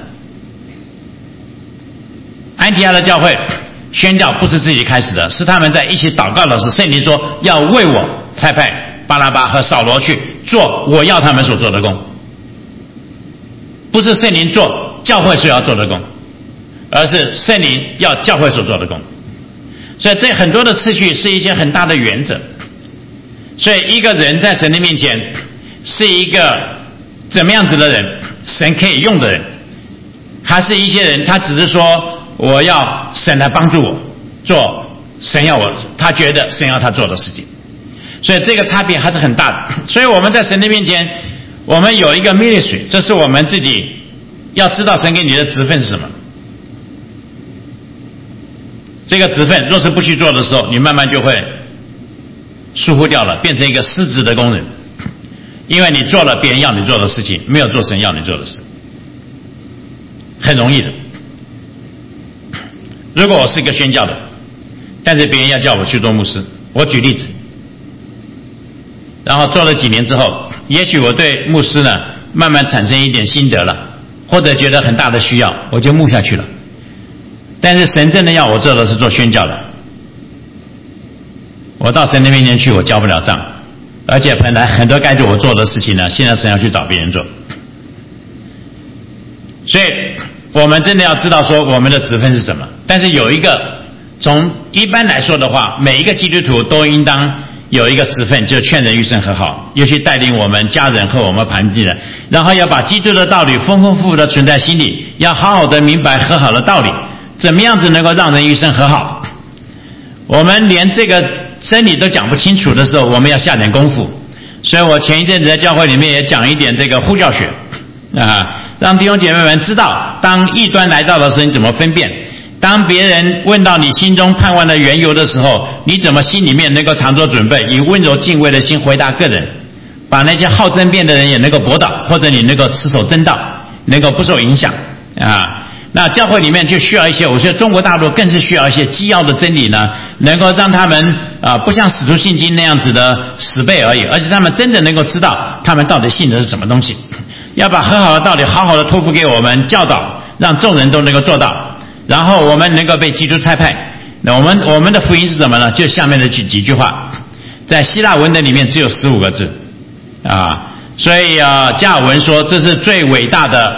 安提阿的教会宣教不是自己开始的，是他们在一起祷告的时候，圣灵说要为我差派巴拿巴和扫罗去做我要他们所做的工。不是圣灵做教会所要做的工，而是圣灵要教会所做的工。所以这很多的次序是一些很大的原则。所以一个人在神的面前是一个怎么样子的人，神可以用的人，还是一些人他只是说我要神来帮助我做神要我他觉得神要他做的事情。所以这个差别还是很大的。所以我们在神的面前，我们有一个 ministry， 这是我们自己要知道神给你的职分是什么。这个职分若是不去做的时候，你慢慢就会疏忽掉了，变成一个失职的工人。因为你做了别人要你做的事情，没有做神要你做的事，很容易的。如果我是一个宣教的，但是别人要叫我去做牧师，我举例子，然后做了几年之后，也许我对牧师呢慢慢产生一点心得了，或者觉得很大的需要，我就牧下去了。但是神真的要我做的是做宣教的，我到神的面前去，我交不了账，而且本来很多该对我做的事情呢，现在神要去找别人做。所以我们真的要知道说我们的职分是什么。但是有一个，从一般来说的话，每一个基督徒都应当有一个职分，就是劝人与神和好，尤其带领我们家人和我们旁近人，然后要把基督的道理丰丰富富的存在心里，要好好的明白和好的道理，怎么样子能够让人与神和好。我们连这个真理都讲不清楚的时候，我们要下点功夫。所以我前一阵子在教会里面也讲一点这个呼叫学啊，让弟兄姐妹们知道，当异端来到的时候你怎么分辨，当别人问到你心中盼望的缘由的时候，你怎么心里面能够常做准备，以温柔敬畏的心回答个人，把那些好争辩的人也能够驳倒，或者你能够持守真道，能够不受影响啊。那教会里面就需要一些，我觉得中国大陆更是需要一些基要的真理呢，能够让他们啊不像使徒信经那样子的死背而已，而且他们真的能够知道他们到底信的是什么东西，要把很好的道理好好的托付给我们教导，让众人都能够做到，然后我们能够被基督差派。那我们我们的福音是什么呢？就下面的几几句话，在希腊文的里面只有十五个字啊，所以啊加尔文说这是最伟大的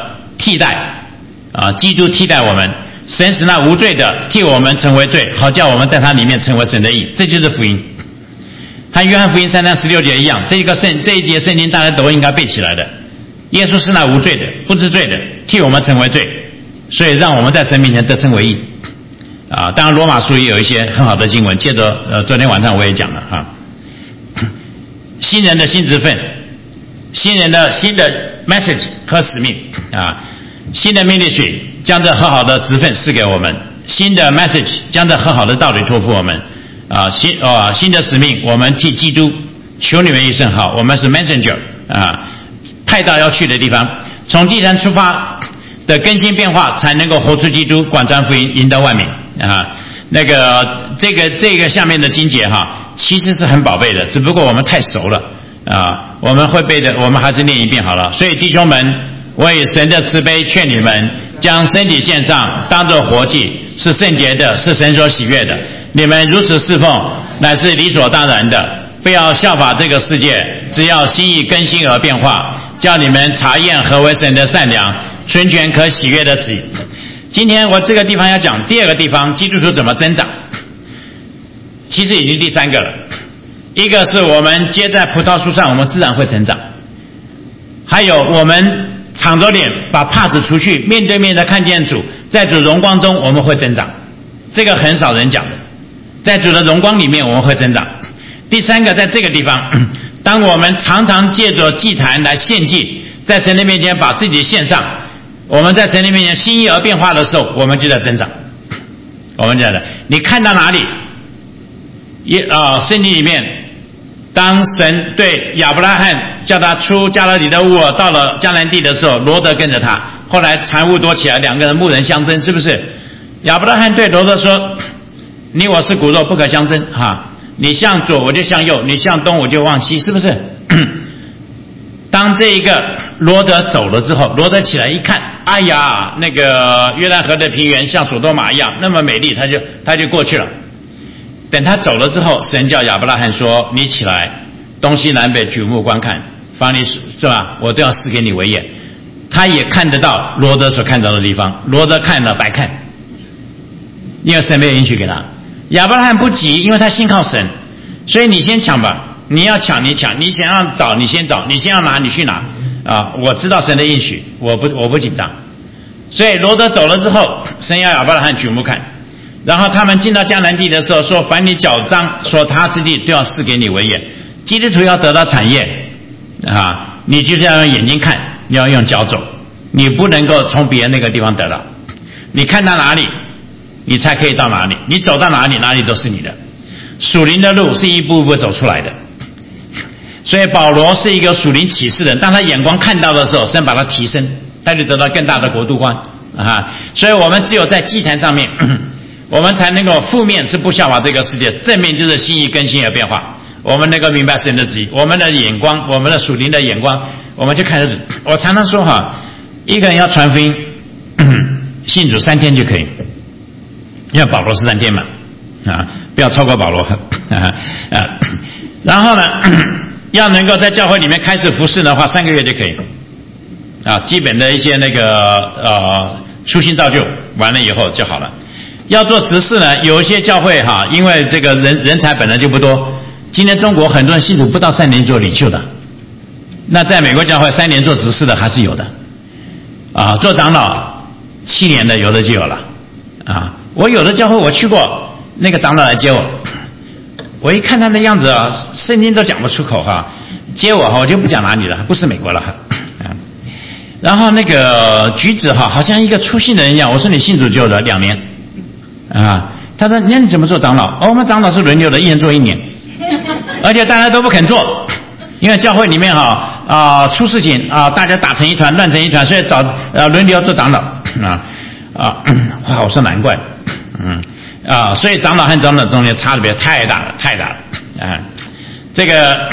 替代啊，基督替代我们，神使那无罪的替我们成为罪，好叫我们在他里面成为神的义，这就是福音。和约翰福音三章十六节一样，这个圣这一节圣经大家都应该背起来的。耶稣是那无罪的、不知罪的，替我们成为罪，所以让我们在神面前得称为义。啊，当然罗马书也有一些很好的经文，接着呃昨天晚上我也讲了哈。新人的新职分，新人的新的 message 和使命啊，新的 ministry 将这和好的职分赐给我们，新的 message 将这和好的道理托付我们啊，新啊新的使命，我们替基督求你们一声好，我们是 messenger 啊，派到要去的地方，从地上出发的更新变化，才能够活出基督，广传福音，赢得万民啊。那个这个这个下面的经节哈，其实是很宝贝的，只不过我们太熟了啊，我们会背的，我们还是念一遍好了。所以弟兄们，我以神的慈悲劝你们，将身体献上，当作活祭，是圣洁的，是神所喜悦的。你们如此侍奉，乃是理所当然的。不要效法这个世界，只要心意更新而变化，叫你们查验何为神的善良、纯全可喜悦的旨意。今天我这个地方要讲第二个地方，基督徒怎么增长。其实已经第三个了，一个是我们接在葡萄树上，我们自然会成长；还有我们敞着脸把帕子除去，面对面的看见主，在主荣光中我们会增长。这个很少人讲的，在主的荣光里面我们会增长。第三个，在这个地方，当我们常常借着祭坛来献祭，在神的面前把自己献上，我们在神的面前心意而变化的时候，我们就在增长。我们讲的，你看到哪里？也啊，圣经里面，当神对亚伯拉罕叫他出加勒底的乌尔，到了迦南地的时候，罗德跟着他。后来产物多起来，两个人牧人相争，是不是？亚伯拉罕对罗德说：“你我是骨肉，不可相争哈。你向左，我就向右；你向东，我就往西，是不是？”当这一个罗德走了之后，罗德起来一看，哎呀，那个约旦河的平原像索多玛一样那么美丽，他就他就过去了。等他走了之后，神叫亚伯拉罕说：“你起来，东西南北举目观看，凡你是吧，我都要赐给你为业。”他也看得到罗德所看到的地方，罗德看了白看，因为神没有允许给他。亚伯拉罕不急，因为他信靠神，所以你先抢吧。你要抢你抢，你想要找你先找，你先要拿你去拿啊！我知道神的应许，我不我不紧张。所以罗德走了之后，神要亚伯拉罕举目看，然后他们进到迦南地的时候说：“凡你脚掌所踏之地，都要赐给你为业。”基督徒要得到产业啊，你就是要用眼睛看，你要用脚走，你不能够从别人那个地方得到。你看到哪里，你才可以到哪里，你走到哪里，哪里都是你的。属灵的路是一步一步走出来的。所以保罗是一个属灵启示的人，当他眼光看到的时候，神把他提升，他就得到更大的国度观啊！所以我们只有在祭坛上面，我们才能够负面是不效法这个世界，正面就是心意更新而变化。我们能够明白神的旨意，我们的眼光，我们的属灵的眼光，我们就看着。我常常说哈，一个人要传福音，信主三天就可以，因为保罗是三天嘛啊，不要超过保罗啊啊！然后呢？要能够在教会里面开始服侍的话，三个月就可以啊，基本的一些那个呃初心造就完了以后就好了。要做执事呢，有一些教会哈，因为这个人人才本来就不多，今天中国很多人信主不到三年做领袖的，那在美国教会三年做执事的还是有的啊，做长老七年的有的就有了啊。我有的教会我去过，那个长老来接我。我一看他的样子啊，圣经都讲不出口哈，接我哈，我就不讲哪里了，不是美国了哈。然后那个举止哈，好像一个出信的人一样。我说你信主就了两年啊，他说那你怎么做长老？哦，我们长老是轮流的，一人做一年，而且大家都不肯做，因为教会里面哈啊出事情啊，大家打成一团，乱成一团，所以找呃轮流做长老啊啊，哇，我说难怪，嗯。啊，所以长老和长老中间差别太大了，太大了啊！这个，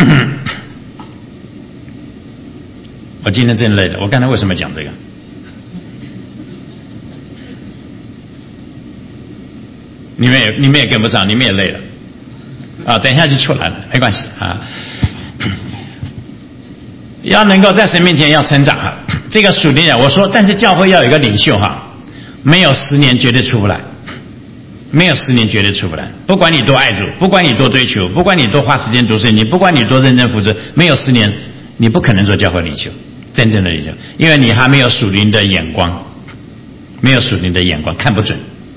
我今天真累了。我刚才为什么讲这个？你们也你们也跟不上，你们也累了啊！等一下就出来了，没关系啊。要能够在神面前要成长啊， 这个属灵的，我说，但是教会要有一个领袖哈，没有十年绝对出不来，没有十年绝对出不来。不管你多爱主，不管你多追求，不管你多花时间读圣经，不管你多认真负责，没有十年，你不可能做教会领袖，真正的领袖，因为你还没有属灵的眼光，没有属灵的眼光，看不准，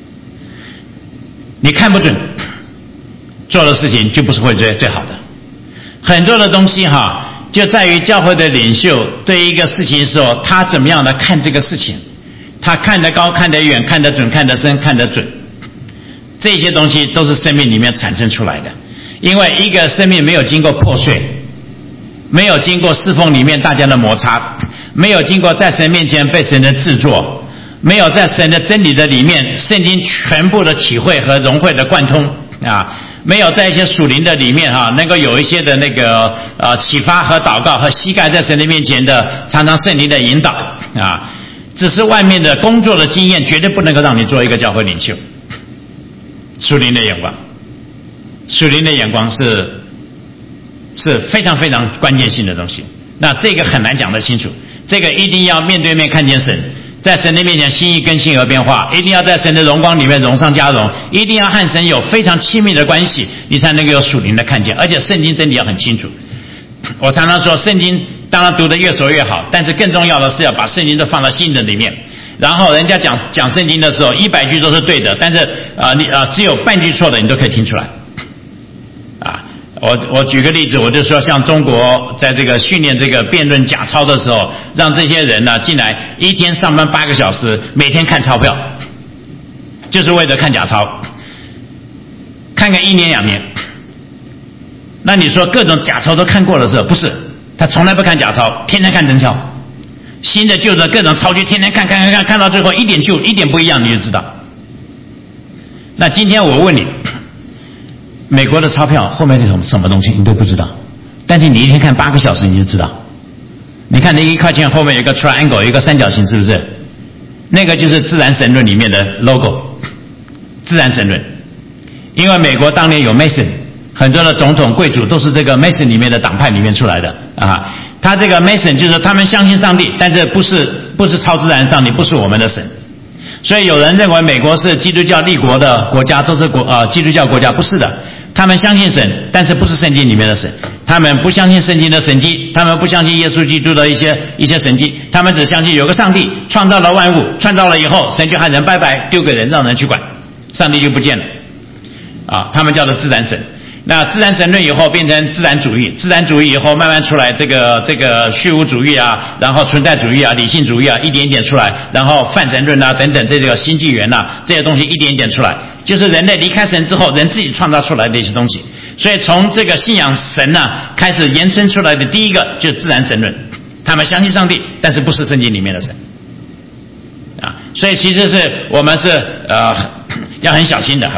你看不准，做的事情就不是会最最好的。很多的东西哈。就在于教会的领袖对一个事情的时候，他怎么样来看这个事情，他看得高看得远看得准看得深看得准，这些东西都是生命里面产生出来的。因为一个生命没有经过破碎，没有经过侍奉里面大家的摩擦，没有经过在神面前被神的制作，没有在神的真理的里面圣经全部的体会和融会的贯通啊，没有在一些属灵的里面哈、啊，能够有一些的那个呃启发和祷告和膝盖在神的面前的常常圣灵的引导啊，只是外面的工作的经验绝对不能够让你做一个教会领袖。属灵的眼光，属灵的眼光是是非常非常关键性的东西。那这个很难讲得清楚，这个一定要面对面看见神。在神的面前心意更新而变化，一定要在神的荣光里面荣上加荣，一定要和神有非常亲密的关系，你才能够有属灵的看见。而且圣经真理要很清楚。我常常说圣经当然读得越熟越好，但是更重要的是要把圣经都放到心的里面，然后人家讲讲圣经的时候一百句都是对的，但是啊、呃、你啊、呃、只有半句错的你都可以听出来啊。我我举个例子，我就说像中国在这个训练这个辩论假钞的时候，让这些人呢进来一天上班八个小时，每天看钞票，就是为了看假钞，看个一年两年。那你说各种假钞都看过的时候，不是，他从来不看假钞，天天看真钞，新的旧的各种钞据天天看看看看，看到最后一点旧一点不一样你就知道。那今天我问你，美国的钞票后面是什么什么东西你都不知道，但是你一天看八个小时你就知道。你看那一块钱后面有一个 triangle 有一个三角形，是不是那个就是自然神论里面的 logo， 自然神论。因为美国当年有 Mason， 很多的总统贵族都是这个 Mason 里面的党派里面出来的啊。他这个 Mason 就是他们相信上帝，但是不是不是超自然上帝，不是我们的神。所以有人认为美国是基督教立国的国家，都是国呃基督教国家，不是的。他们相信神，但是不是圣经里面的神。他们不相信圣经的神迹，他们不相信耶稣基督的一些一些神迹，他们只相信有个上帝创造了万物，创造了以后神就和人拜拜，丢给人让人去管，上帝就不见了啊。他们叫做自然神。那自然神论以后变成自然主义，自然主义以后慢慢出来这个这个虚无主义啊，然后存在主义啊，理性主义啊，一点一点出来，然后泛神论啊等等，这个新纪元啊这些东西一点一点出来，就是人类离开神之后人自己创造出来的一些东西。所以从这个信仰神呢、啊、开始延伸出来的第一个就是自然神论，他们相信上帝，但是不是圣经里面的神啊。所以其实是我们是呃要很小心的哈。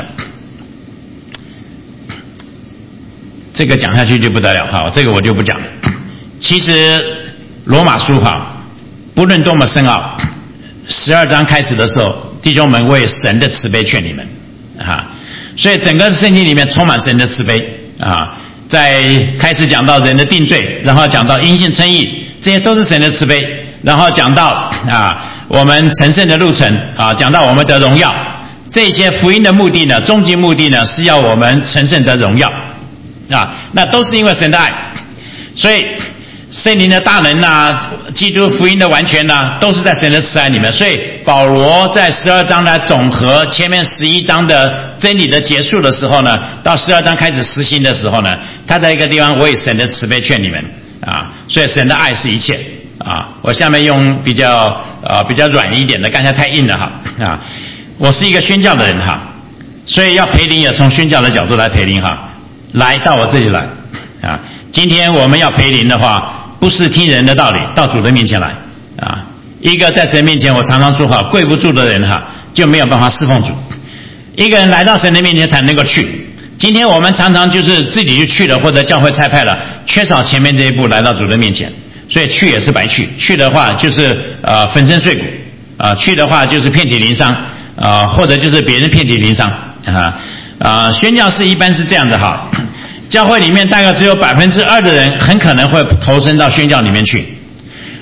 这个讲下去就不得了哈，这个我就不讲了。其实罗马书哈，不论多么深奥，十二章开始的时候，弟兄们为神的慈悲劝你们啊，所以整个圣经里面充满神的慈悲啊。在开始讲到人的定罪，然后讲到因信称义，这些都是神的慈悲，然后讲到啊我们成圣的路程啊，讲到我们的荣耀，这些福音的目的呢，终极目的呢是要我们成圣的荣耀。啊，那都是因为神的爱，所以圣灵的大能啊，基督福音的完全啊，都是在神的慈爱里面。所以保罗在十二章来总和前面十一章的真理的结束的时候呢，到十二章开始实行的时候呢，他在一个地方我以神的慈悲劝你们啊，所以神的爱是一切啊。我下面用比较呃比较软一点的，刚才太硬了哈啊。我是一个宣教的人哈，所以要培灵也从宣教的角度来培灵哈。来到我这里来啊！今天我们要培灵的话，不是听人的道理，到主的面前来啊！一个在神面前我常常说哈，跪不住的人哈，就没有办法侍奉主。一个人来到神的面前才能够去。今天我们常常就是自己就去了，或者教会差派了，缺少前面这一步来到主的面前，所以去也是白去。去的话就是呃粉身碎骨啊，去的话就是遍体鳞伤啊，或者就是别人遍体鳞伤啊。啊、呃，宣教士一般是这样的哈，教会里面大概只有百分之二的人很可能会投身到宣教里面去，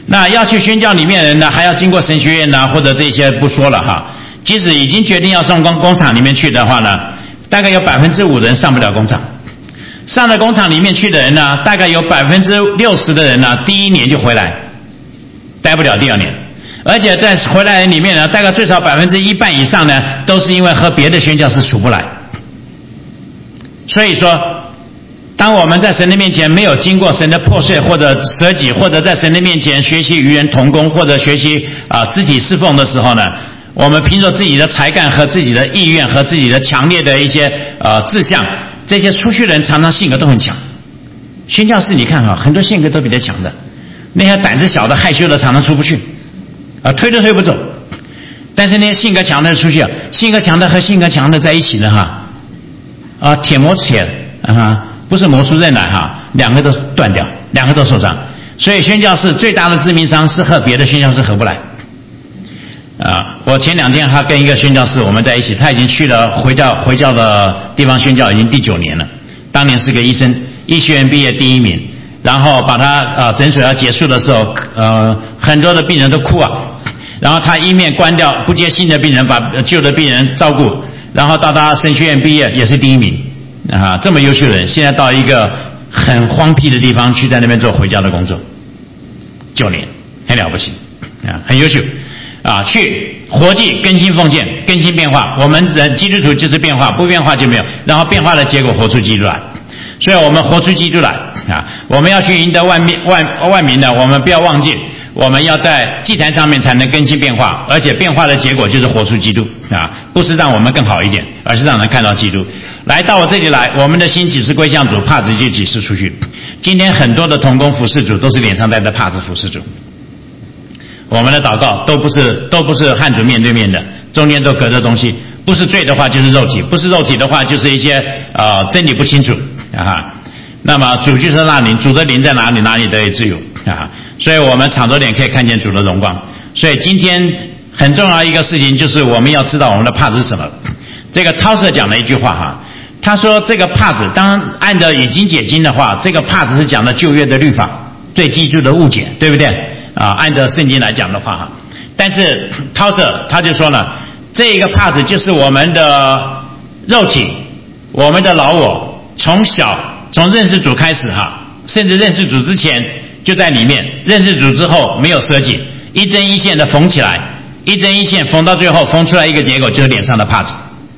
那要去宣教里面的人呢，还要经过神学院呢，或者这些不说了哈。即使已经决定要送工工厂里面去的话呢，大概有百分之五的人上不了工厂。上了工厂里面去的人呢，大概有百分之六十的人呢，第一年就回来，待不了第二年。而且在回来人里面呢，大概最少百分之一半以上呢，都是因为和别的宣教士处不来。所以说，当我们在神的面前没有经过神的破碎或者舍己，或者在神的面前学习与人同工，或者学习啊、呃、肢体侍奉的时候呢，我们凭着自己的才干和自己的意愿和自己的强烈的一些呃志向，这些出去的人常常性格都很强。宣教士你看哈，很多性格都比较强的，那些胆子小的害羞的常常出不去，啊、呃、推都推不走。但是那些性格强的出去啊，性格强的和性格强的在一起呢哈，啊铁磨铁啊。不是磨出刃来哈，两个都断掉，两个都受伤。所以宣教士最大的致命伤是和别的宣教士合不来。啊，我前两天还跟一个宣教士我们在一起，他已经去了回教回教的地方宣教已经第九年了。当年是个医生，医学院毕业第一名。然后把他啊诊所要结束的时候，呃很多的病人都哭啊。然后他一面关掉不接新的病人，把旧的病人照顾，然后到他神学院毕业也是第一名。啊，这么优秀的人，现在到一个很荒僻的地方去，在那边做回教的工作，九年，很了不起啊，很优秀啊！去活祭、更新奉献、更新变化。我们人基督徒就是变化，不变化就没有。然后变化的结果活出基督来，所以我们活出基督来啊！我们要去赢得万民万万民的，我们不要忘记。我们要在祭坛上面才能更新变化，而且变化的结果就是活出基督啊，不是让我们更好一点，而是让人看到基督。来到我这里来，我们的心几时归向主，帕子就几时出去。今天很多的同工服侍主都是脸上带着帕子服侍主，我们的祷告都不是都不是和主面对面的，中间都隔着东西，不是罪的话就是肉体，不是肉体的话就是一些呃真理不清楚啊。那么主就是那灵，主的灵在哪里，哪里得以自由啊。所以我们敞着脸可以看见主的荣光。所以今天很重要一个事情就是我们要知道我们的帕子是什么。这个涛舍讲了一句话哈，他说这个帕子当按照已经解经的话，这个帕子是讲的旧约的律法对基督的误解，对不对啊？按照圣经来讲的话哈，但是涛舍他就说了，这个帕子就是我们的肉体，我们的老我从小从认识主开始哈，甚至认识主之前就在里面，认识主之后没有舍己，一针一线的缝起来，一针一线缝到最后缝出来一个结果就是脸上的帕子，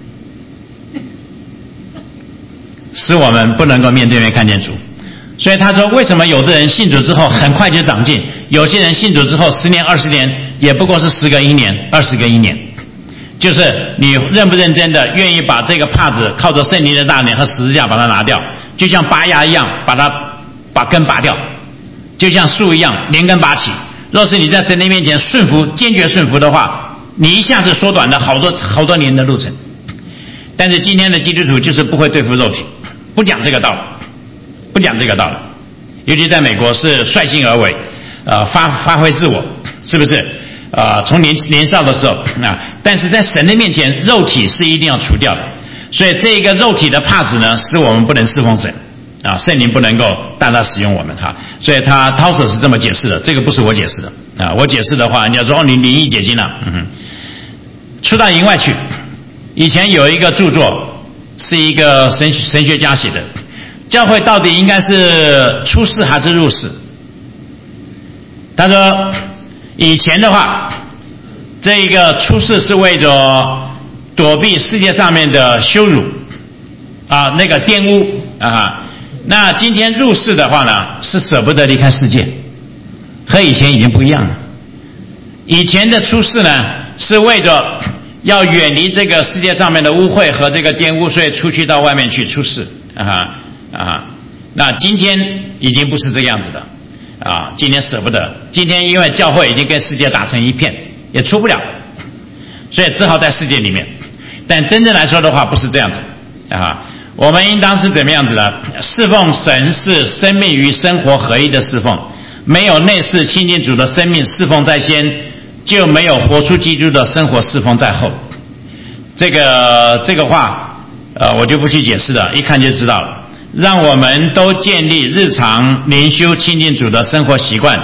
使我们不能够面对面看见主。所以他说为什么有的人信主之后很快就长进，有些人信主之后十年二十年也不过是十个一年二十个一年，就是你认不认真的愿意把这个帕子靠着圣灵的大能和十字架把它拿掉，就像拔牙一样把它把根拔掉，就像树一样连根拔起。若是你在神的面前顺服坚决顺服的话，你一下子缩短了好多好多年的路程。但是今天的基督徒就是不会对付肉体，不讲这个道理，不讲这个道理，尤其在美国是率性而为，呃，发发挥自我，是不是？呃，从年年少的时候啊，但是在神的面前，肉体是一定要除掉的。所以这个肉体的帕子呢，使我们不能侍奉神啊，圣灵不能够大大使用我们哈。所以他涛舍是这么解释的，这个不是我解释的啊，我解释的话，你要说哦，你灵异解经了，嗯哼，出到营外去。以前有一个著作是一个神神学家写的，教会到底应该是出世还是入世？他说以前的话，这个出世是为着躲避世界上面的羞辱啊，那个玷污啊。那今天入世的话呢，是舍不得离开世界，和以前已经不一样了。以前的出世呢，是为着要远离这个世界上面的污秽和这个玷污，所以出去到外面去出世啊啊。那今天已经不是这个样子的啊，今天舍不得，今天因为教会已经跟世界打成一片，也出不了，所以只好在世界里面。但真正来说的话，不是这样子啊。我们应当是怎么样子呢？侍奉神是生命与生活合一的侍奉，没有内侍亲近主的生命侍奉在先，就没有活出基督的生活侍奉在后。这个这个话呃，我就不去解释了，一看就知道了。让我们都建立日常灵修亲近主的生活习惯，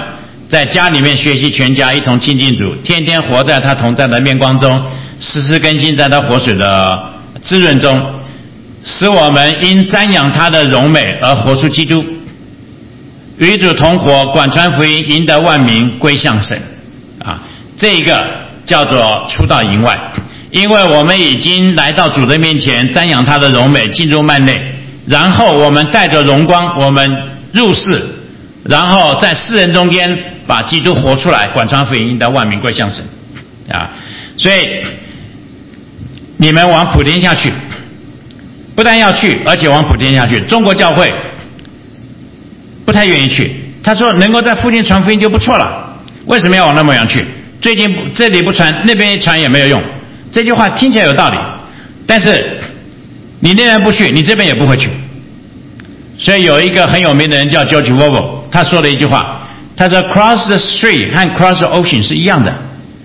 在家里面学习全家一同亲近主，天天活在他同在的面光中，时时更新在他活水的滋润中，使我们因瞻仰他的荣美而活出基督，与主同活，广传福音，赢得万民归向神。啊，这个叫做出到营外，因为我们已经来到主的面前，瞻仰他的荣美，进入幔内，然后我们带着荣光，我们入世，然后在世人中间把基督活出来，广传福音，赢得万民归向神。啊，所以你们往普天下去，不但要去，而且往普天下去。中国教会不太愿意去，他说能够在附近传福音就不错了，为什么要往那么远去？最近这里不传，那边一传也没有用。这句话听起来有道理，但是你那边不去，你这边也不会去。所以有一个很有名的人叫 George Orwell， 他说了一句话，他说 cross the street 和 cross the ocean 是一样的，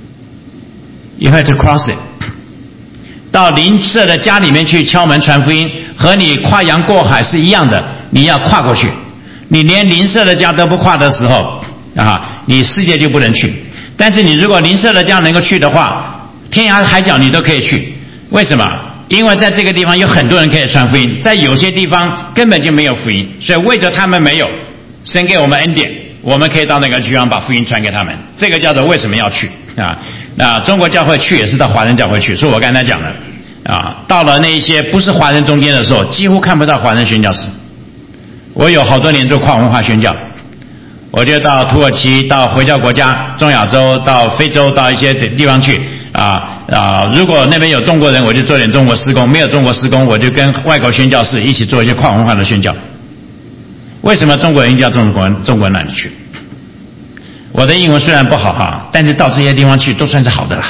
you have to cross it。 到邻舍的家里面去敲门传福音，和你跨洋过海是一样的，你要跨过去。你连邻舍的家都不跨的时候啊，你世界就不能去。但是你如果邻舍的家能够去的话，天涯海角你都可以去。为什么？因为在这个地方有很多人可以传福音，在有些地方根本就没有福音，所以为着他们没有，神给我们恩典，我们可以到那个地方把福音传给他们。这个叫做为什么要去啊？那中国教会去也是到华人教会去，所以我刚才讲的啊，到了那一些不是华人中间的时候，几乎看不到华人宣教士。我有好多年做跨文化宣教，我就到土耳其，到回教国家，中亚洲，到非洲，到一些地方去啊啊！如果那边有中国人，我就做点中国施工；没有中国施工，我就跟外国宣教士一起做一些跨文化的宣教。为什么中国人要中国中国那里去？我的英文虽然不好哈，但是到这些地方去都算是好的啦。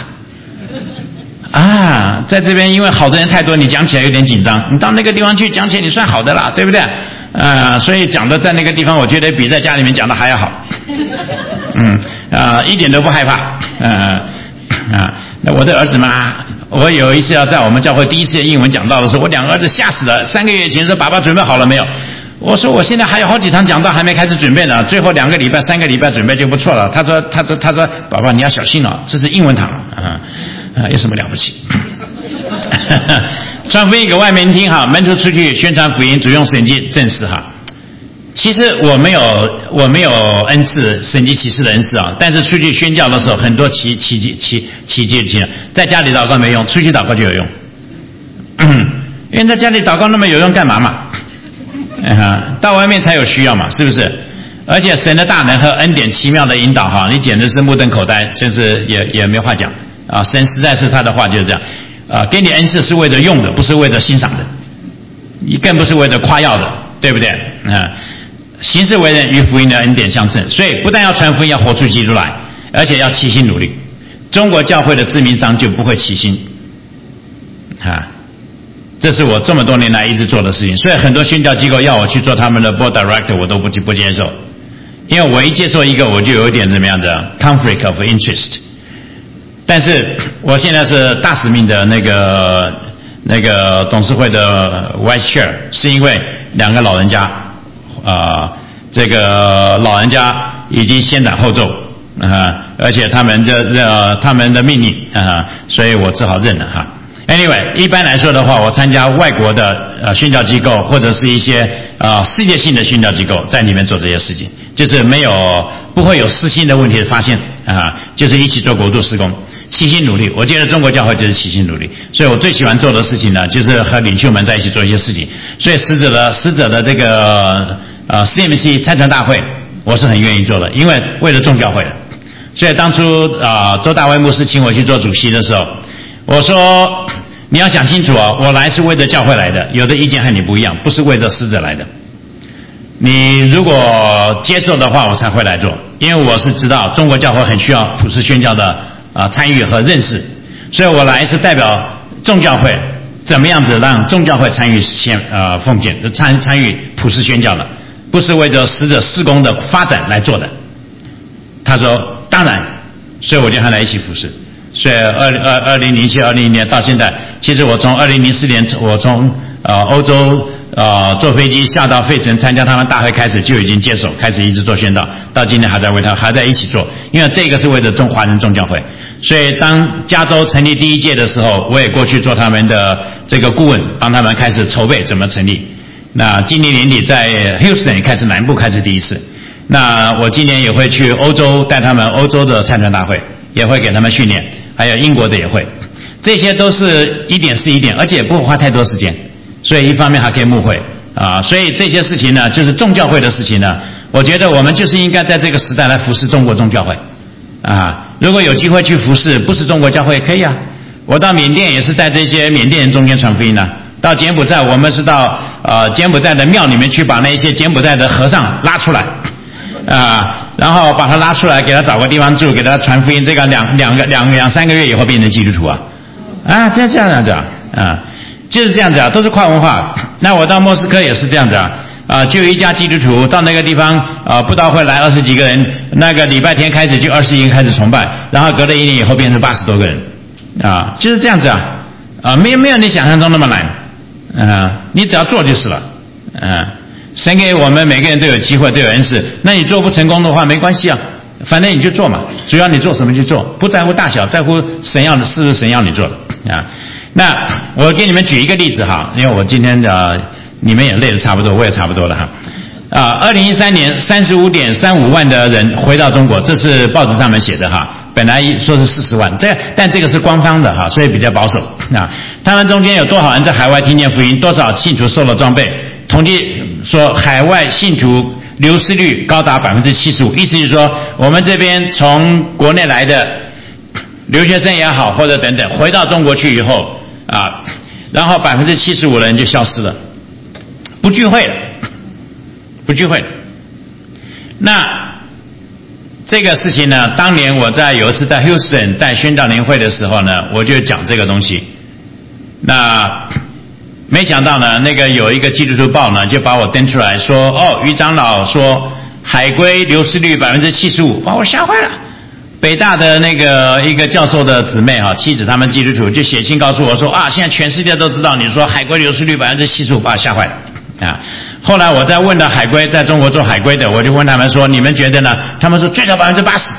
啊，在这边因为好的人太多，你讲起来有点紧张。你到那个地方去讲起来，你算好的啦，对不对？呃，所以讲的在那个地方，我觉得比在家里面讲的还要好。嗯，啊、呃，一点都不害怕。呃，啊，那我的儿子嘛，我有一次要在我们教会第一次英文讲道的时候，我两个儿子吓死了。三个月前说：“爸爸准备好了没有？”我说：“我现在还有好几场讲道还没开始准备呢，最后两个礼拜、三个礼拜准备就不错了。”他说：“他说他说，宝宝你要小心了，这是英文堂啊。”啊，有什么了不起？传福音给外面听哈，门徒出去宣传福音，主用神迹证实哈。其实我没有我没有恩赐神迹启示的恩赐啊，但是出去宣教的时候，很多奇奇迹奇奇迹奇，在家里祷告没用，出去祷告就有用。因为在家里祷告那么有用干嘛嘛？啊，到外面才有需要嘛，是不是？而且神的大能和恩典奇妙的引导哈，你简直是目瞪口呆，真是也也没话讲。啊，神实在是他的话就是这样，啊，给你恩赐是为了用的，不是为了欣赏的，你更不是为了夸耀的，对不对？啊，行事为人与福音的恩典相称，所以不但要传福音，要活出基督来，而且要齐心努力。中国教会的致命伤就不会齐心，啊，这是我这么多年来一直做的事情。所以很多宣教机构要我去做他们的 board director， 我都不不接受，因为我一接受一个，我就有一点怎么样的 conflict of interest。但是我现在是大使命的那个那个董事会的 vice chair， 是因为两个老人家，啊、呃，这个老人家已经先斩后奏啊、呃，而且他们的呃他们的命令啊、呃，所以我只好认了哈。Anyway， 一般来说的话，我参加外国的呃宣教机构或者是一些啊、呃、世界性的宣教机构，在里面做这些事情，就是没有不会有私心的问题的发现啊、呃，就是一起做国度施工。齐心努力，我觉得中国教会就是齐心努力，所以我最喜欢做的事情呢，就是和领袖们在一起做一些事情。所以使者的使者的这个呃 C M C 参传大会，我是很愿意做的，因为为了众教会的。所以当初啊、呃、周大卫牧师请我去做主席的时候，我说你要想清楚哦，我来是为了教会来的，有的意见和你不一样，不是为了使者来的。你如果接受的话，我才会来做，因为我是知道中国教会很需要普世宣教的。啊，参与和认识，所以我来是代表众教会，怎么样子让众教会参与献呃奉献，参参与普世宣教的，不是为着使者事工的发展来做的。他说当然，所以我就和他一起服侍。所以二二二零零七二零年到现在，其实我从二零零四年我从呃欧洲呃坐飞机下到费城参加他们大会开始就已经接手，开始一直做宣导，到今天还在为他还在一起做，因为这个是为了中华人众教会。所以当加州成立第一届的时候，我也过去做他们的这个顾问，帮他们开始筹备怎么成立。那今年年底在 Houston 也开始南部开始第一次。那我今年也会去欧洲带他们欧洲的参传大会，也会给他们训练，还有英国的也会。这些都是一点是一点，而且不花太多时间，所以一方面还可以牧会啊，所以这些事情呢，就是众教会的事情呢，我觉得我们就是应该在这个时代来服侍中国众教会啊。如果有机会去服侍不是中国教会可以啊，我到缅甸也是在这些缅甸人中间传福音呢、啊，到柬埔寨我们是到呃柬埔寨的庙里面去把那些柬埔寨的和尚拉出来啊，然后把他拉出来，给他找个地方住，给他传福音，这个两两个两两三个月以后变成基督徒啊。啊，这样这样子啊，啊，就是这样子啊，都是跨文化。那我到莫斯科也是这样子啊，啊，就一家基督徒到那个地方，啊，布道会来二十几个人，那个礼拜天开始就二十一个开始崇拜，然后隔了一年以后变成八十多个人，啊，就是这样子啊，啊，没有没有你想象中那么难，啊，你只要做就是了，啊，神给我们每个人都有机会，都有恩赐，那你做不成功的话没关系啊。反正你就做嘛，主要你做什么就做，不在乎大小，在乎神要的事是神要你做的啊。那我给你们举一个例子哈，因为我今天的、呃、你们也累得差不多，我也差不多了哈。啊，二零一三年三十五点三五万的人回到中国，这是报纸上面写的哈。本来说是四十万，这但这个是官方的哈，所以比较保守啊。他们中间有多少人在海外听见福音？多少信徒受了装备？统计说，海外信徒流失率高达百分之七十五，意思就是说，我们这边从国内来的留学生也好，或者等等，回到中国去以后啊，然后百分之七十五的人就消失了，不聚会了，不聚会了。那这个事情呢，当年我在有一次在 Houston 带宣道年会的时候呢，我就讲这个东西。那没想到呢，那个有一个基督徒报呢，就把我登出来说，哦，于长老说海归流失率百分之七十五，把我吓坏了。北大的那个一个教授的姊妹哈，妻子他们基督徒就写信告诉我说啊，现在全世界都知道你说海归流失率百分之七十五，把我吓坏了啊。后来我在问了海归在中国做海归的，我就问他们说，你们觉得呢？他们说最少百分之八十。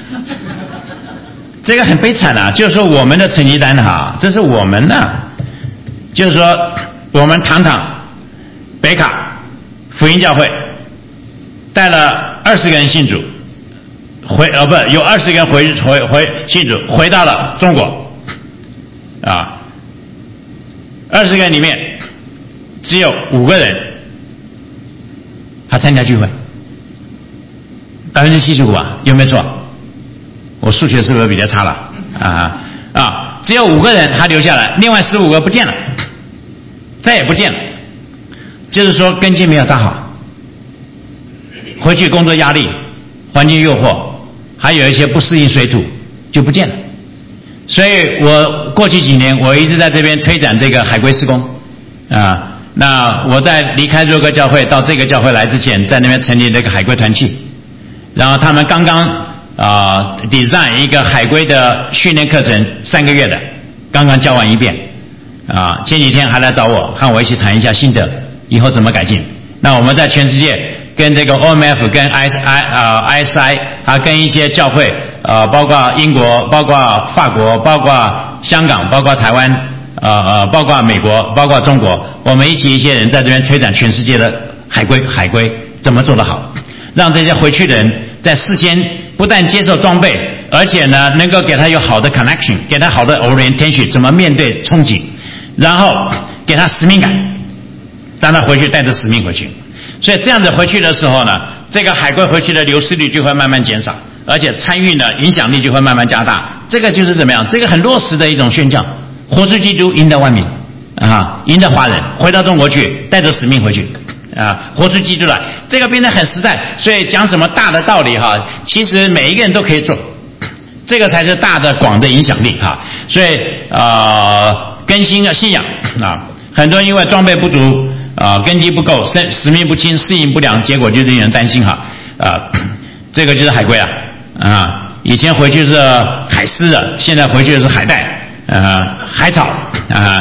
这个很悲惨啊，就是说我们的成绩单哈，这是我们的。就是说，我们堂堂北卡福音教会带了二十个人信主，回呃不有二十个人回回回信主，回到了中国，啊，二十个人里面只有五个人还参加聚会，百分之七十五啊，有没有错？我数学是不是比较差了啊啊？只有五个人还留下来，另外十五个不见了。再也不见了，就是说根基没有扎好，回去工作压力、环境诱惑，还有一些不适应水土，就不见了。所以我过去几年我一直在这边推展这个海归事工啊。那我在离开若歌教会到这个教会来之前，在那边成立了一个海归团契，然后他们刚刚啊 design 一个海归的训练课程，三个月的，刚刚教完一遍。啊，前几天还来找我，和我一起谈一下心得，以后怎么改进。那我们在全世界跟这个 O M F、跟 I I 啊 I S I， 还跟一些教会，呃，包括英国、包括法国、包括香港、包括台湾，呃呃，包括美国、包括中国，我们一起一些人在这边推展全世界的海归海归怎么做得好，让这些回去的人在事先不但接受装备，而且呢能够给他有好的 connection， 给他好的 orientation， 怎么面对冲击。然后给他使命感，让他回去带着使命回去。所以这样子回去的时候呢，这个海归回去的流失率就会慢慢减少，而且参与呢影响力就会慢慢加大。这个就是怎么样？这个很落实的一种宣教，活出基督，赢得万民啊，赢得华人，回到中国去，带着使命回去啊，活出基督来。这个变得很实在。所以讲什么大的道理哈，其实每一个人都可以做，这个才是大的广的影响力哈。所以呃。更新的信仰啊，很多人因为装备不足啊，根基不够，使使命不清，适应不良，结果就令人担心哈啊，这个就是海归啊啊，以前回去是海狮的，现在回去是海带啊，海草啊，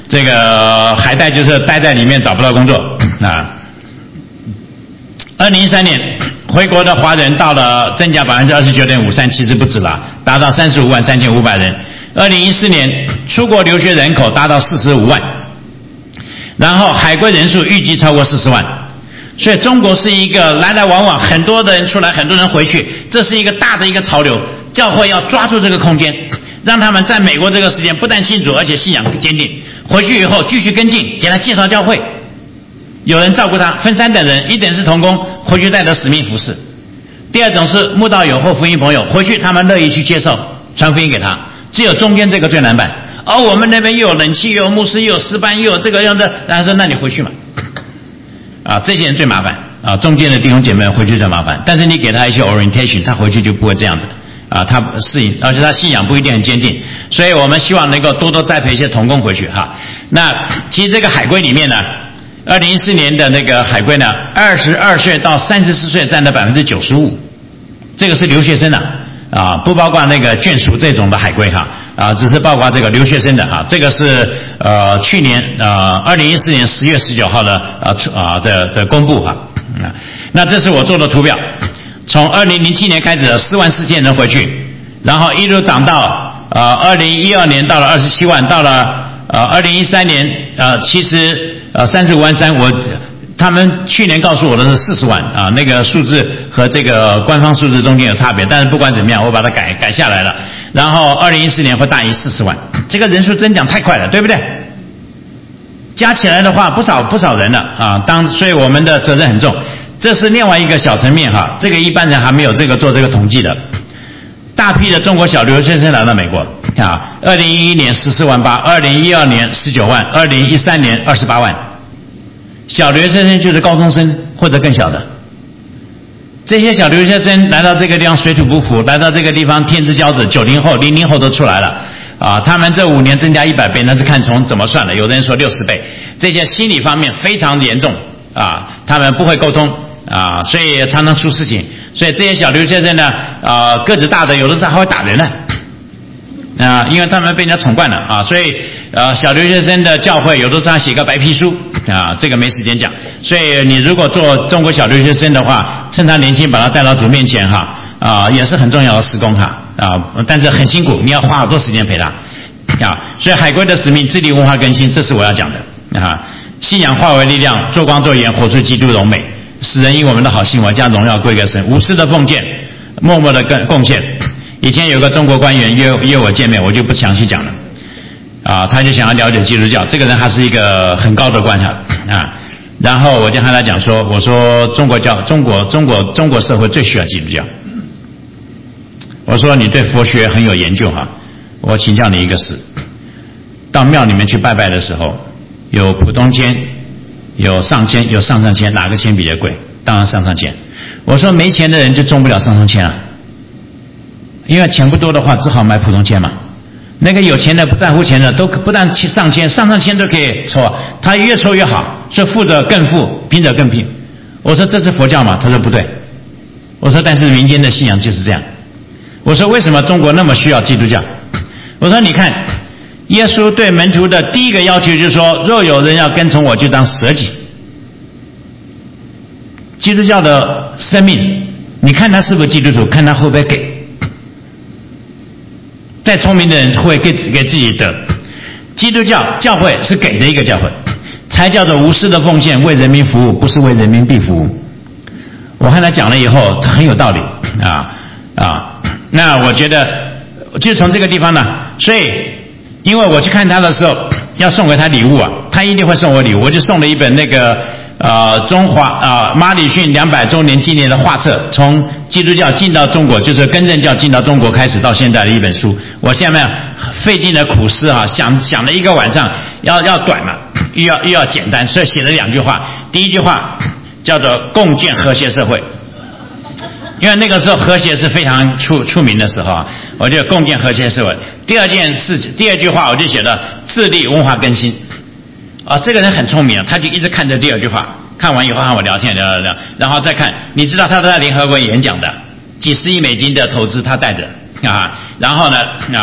这个海带就是待在里面找不到工作啊。二零一三年回国的华人到了增加 百分之二十九点五三， 其实不止了，达到三十五万三千五百人。二零一四年出国留学人口达到四十五万，然后海归人数预计超过四十万。所以中国是一个来来往往，很多的人出来，很多人回去，这是一个大的一个潮流。教会要抓住这个空间，让他们在美国这个时间不但信主，而且信仰坚定，回去以后继续跟进，给他介绍教会，有人照顾他。分三等人，一等是同工，回去带着使命服事；第二种是慕道友或福音朋友，回去他们乐意去接受传福音给他。只有中间这个最难办。而、哦、我们那边又有冷气，又有牧师，又有诗班，又有这个样的，然后说那你回去嘛。啊，这些人最麻烦啊，中间的弟兄姐妹回去最麻烦。但是你给他一些 orientation， 他回去就不会这样子啊，他适应，而且他信仰不一定很坚定。所以我们希望能够多多栽培一些同工回去哈。那其实这个海归里面呢，二零一四年的那个海归呢，二十二岁到三十四岁占了百分之九十五，这个是留学生的啊，不包括那个眷属这种的海归哈。啊，只是包括这个留学生的啊，这个是呃去年呃二零一四年十月十九号的呃啊的的公布哈啊，那这是我做的图表，从二零零七年开始四万四千人回去，然后一路涨到呃二零一二年到了二十七万，到了呃二零一三年呃其实呃三十五万三，我他们去年告诉我的是四十万啊，那个数字和这个官方数字中间有差别，但是不管怎么样，我把它改改下来了。然后二零一四年会大于四十万，这个人数增长太快了，对不对？加起来的话，不少不少人了啊！当所以我们的责任很重。这是另外一个小层面哈，这个一般人还没有这个做这个统计的。大批的中国小留学生来到美国啊，二零一一年十四万八，二零一二年十九万，二零一三年二十八万。小留学生就是高中生或者更小的。这些小留学生来到这个地方水土不服，来到这个地方天之骄子，九零后、零零后都出来了啊！他们这五年增加一百倍，那是看从怎么算的。有的人说六十倍，这些心理方面非常严重啊！他们不会沟通啊，所以常常出事情。所以这些小留学生呢，啊，个子大的有的时候还会打人呢啊，因为他们被人家宠惯了啊，所以呃，小留学生的教会有的时候写个白皮书啊，这个没时间讲。所以你如果做中国小留学生的话，趁他年轻把他带到主面前哈啊，也是很重要的事工哈啊，但是很辛苦，你要花好多时间陪他啊。所以海归的使命，致力文化更新，这是我要讲的啊。信仰化为力量，做光做盐，活出基督荣美，使人因我们的好行为将荣耀归给神，无私的奉献，默默的贡献。以前有个中国官员约约我见面，我就不详细讲了啊，他就想要了解基督教，这个人还是一个很高的官哈啊。然后我就和他讲说，我说中国教中国中国中国社会最需要基督教。我说你对佛学很有研究哈，我请教你一个事，到庙里面去拜拜的时候，有普通签，有上签，有上上签，哪个签比较贵？当然上上签。我说没钱的人就中不了上上签啊，因为钱不多的话，只好买普通签嘛。那个有钱的不在乎钱的，都不但上签，上上签都可以抽，他越抽越好，所以富者更富，贫者更贫。我说这是佛教吗？他说不对。我说但是民间的信仰就是这样。我说为什么中国那么需要基督教？我说你看，耶稣对门徒的第一个要求就是说，若有人要跟从我，就当舍己。基督教的生命，你看他是不是基督徒，看他会不会给。再聪明的人会给给自己的。基督教教会是给的一个教会，才叫做无私的奉献，为人民服务，不是为人民币服务。我和他讲了以后，他很有道理啊啊。那我觉得就从这个地方呢，所以因为我去看他的时候要送给他礼物啊，他一定会送我礼物，我就送了一本那个呃中华啊、呃、马礼逊两百周年纪念的画册，从基督教进到中国，就是根正教进到中国开始到现在的一本书。我现在费尽了苦思啊，想想了一个晚上，要要短嘛，又要又要简单，所以写了两句话。第一句话叫做共建和谐社会，因为那个时候和谐是非常出出名的时候啊，我就共建和谐社会。第二件事情，第二句话我就写了致力文化更新。啊，这个人很聪明啊，他就一直看着第二句话。看完以后和我聊天聊聊聊，然后再看，你知道他在联合国演讲的，几十亿美金的投资他带着啊，然后呢啊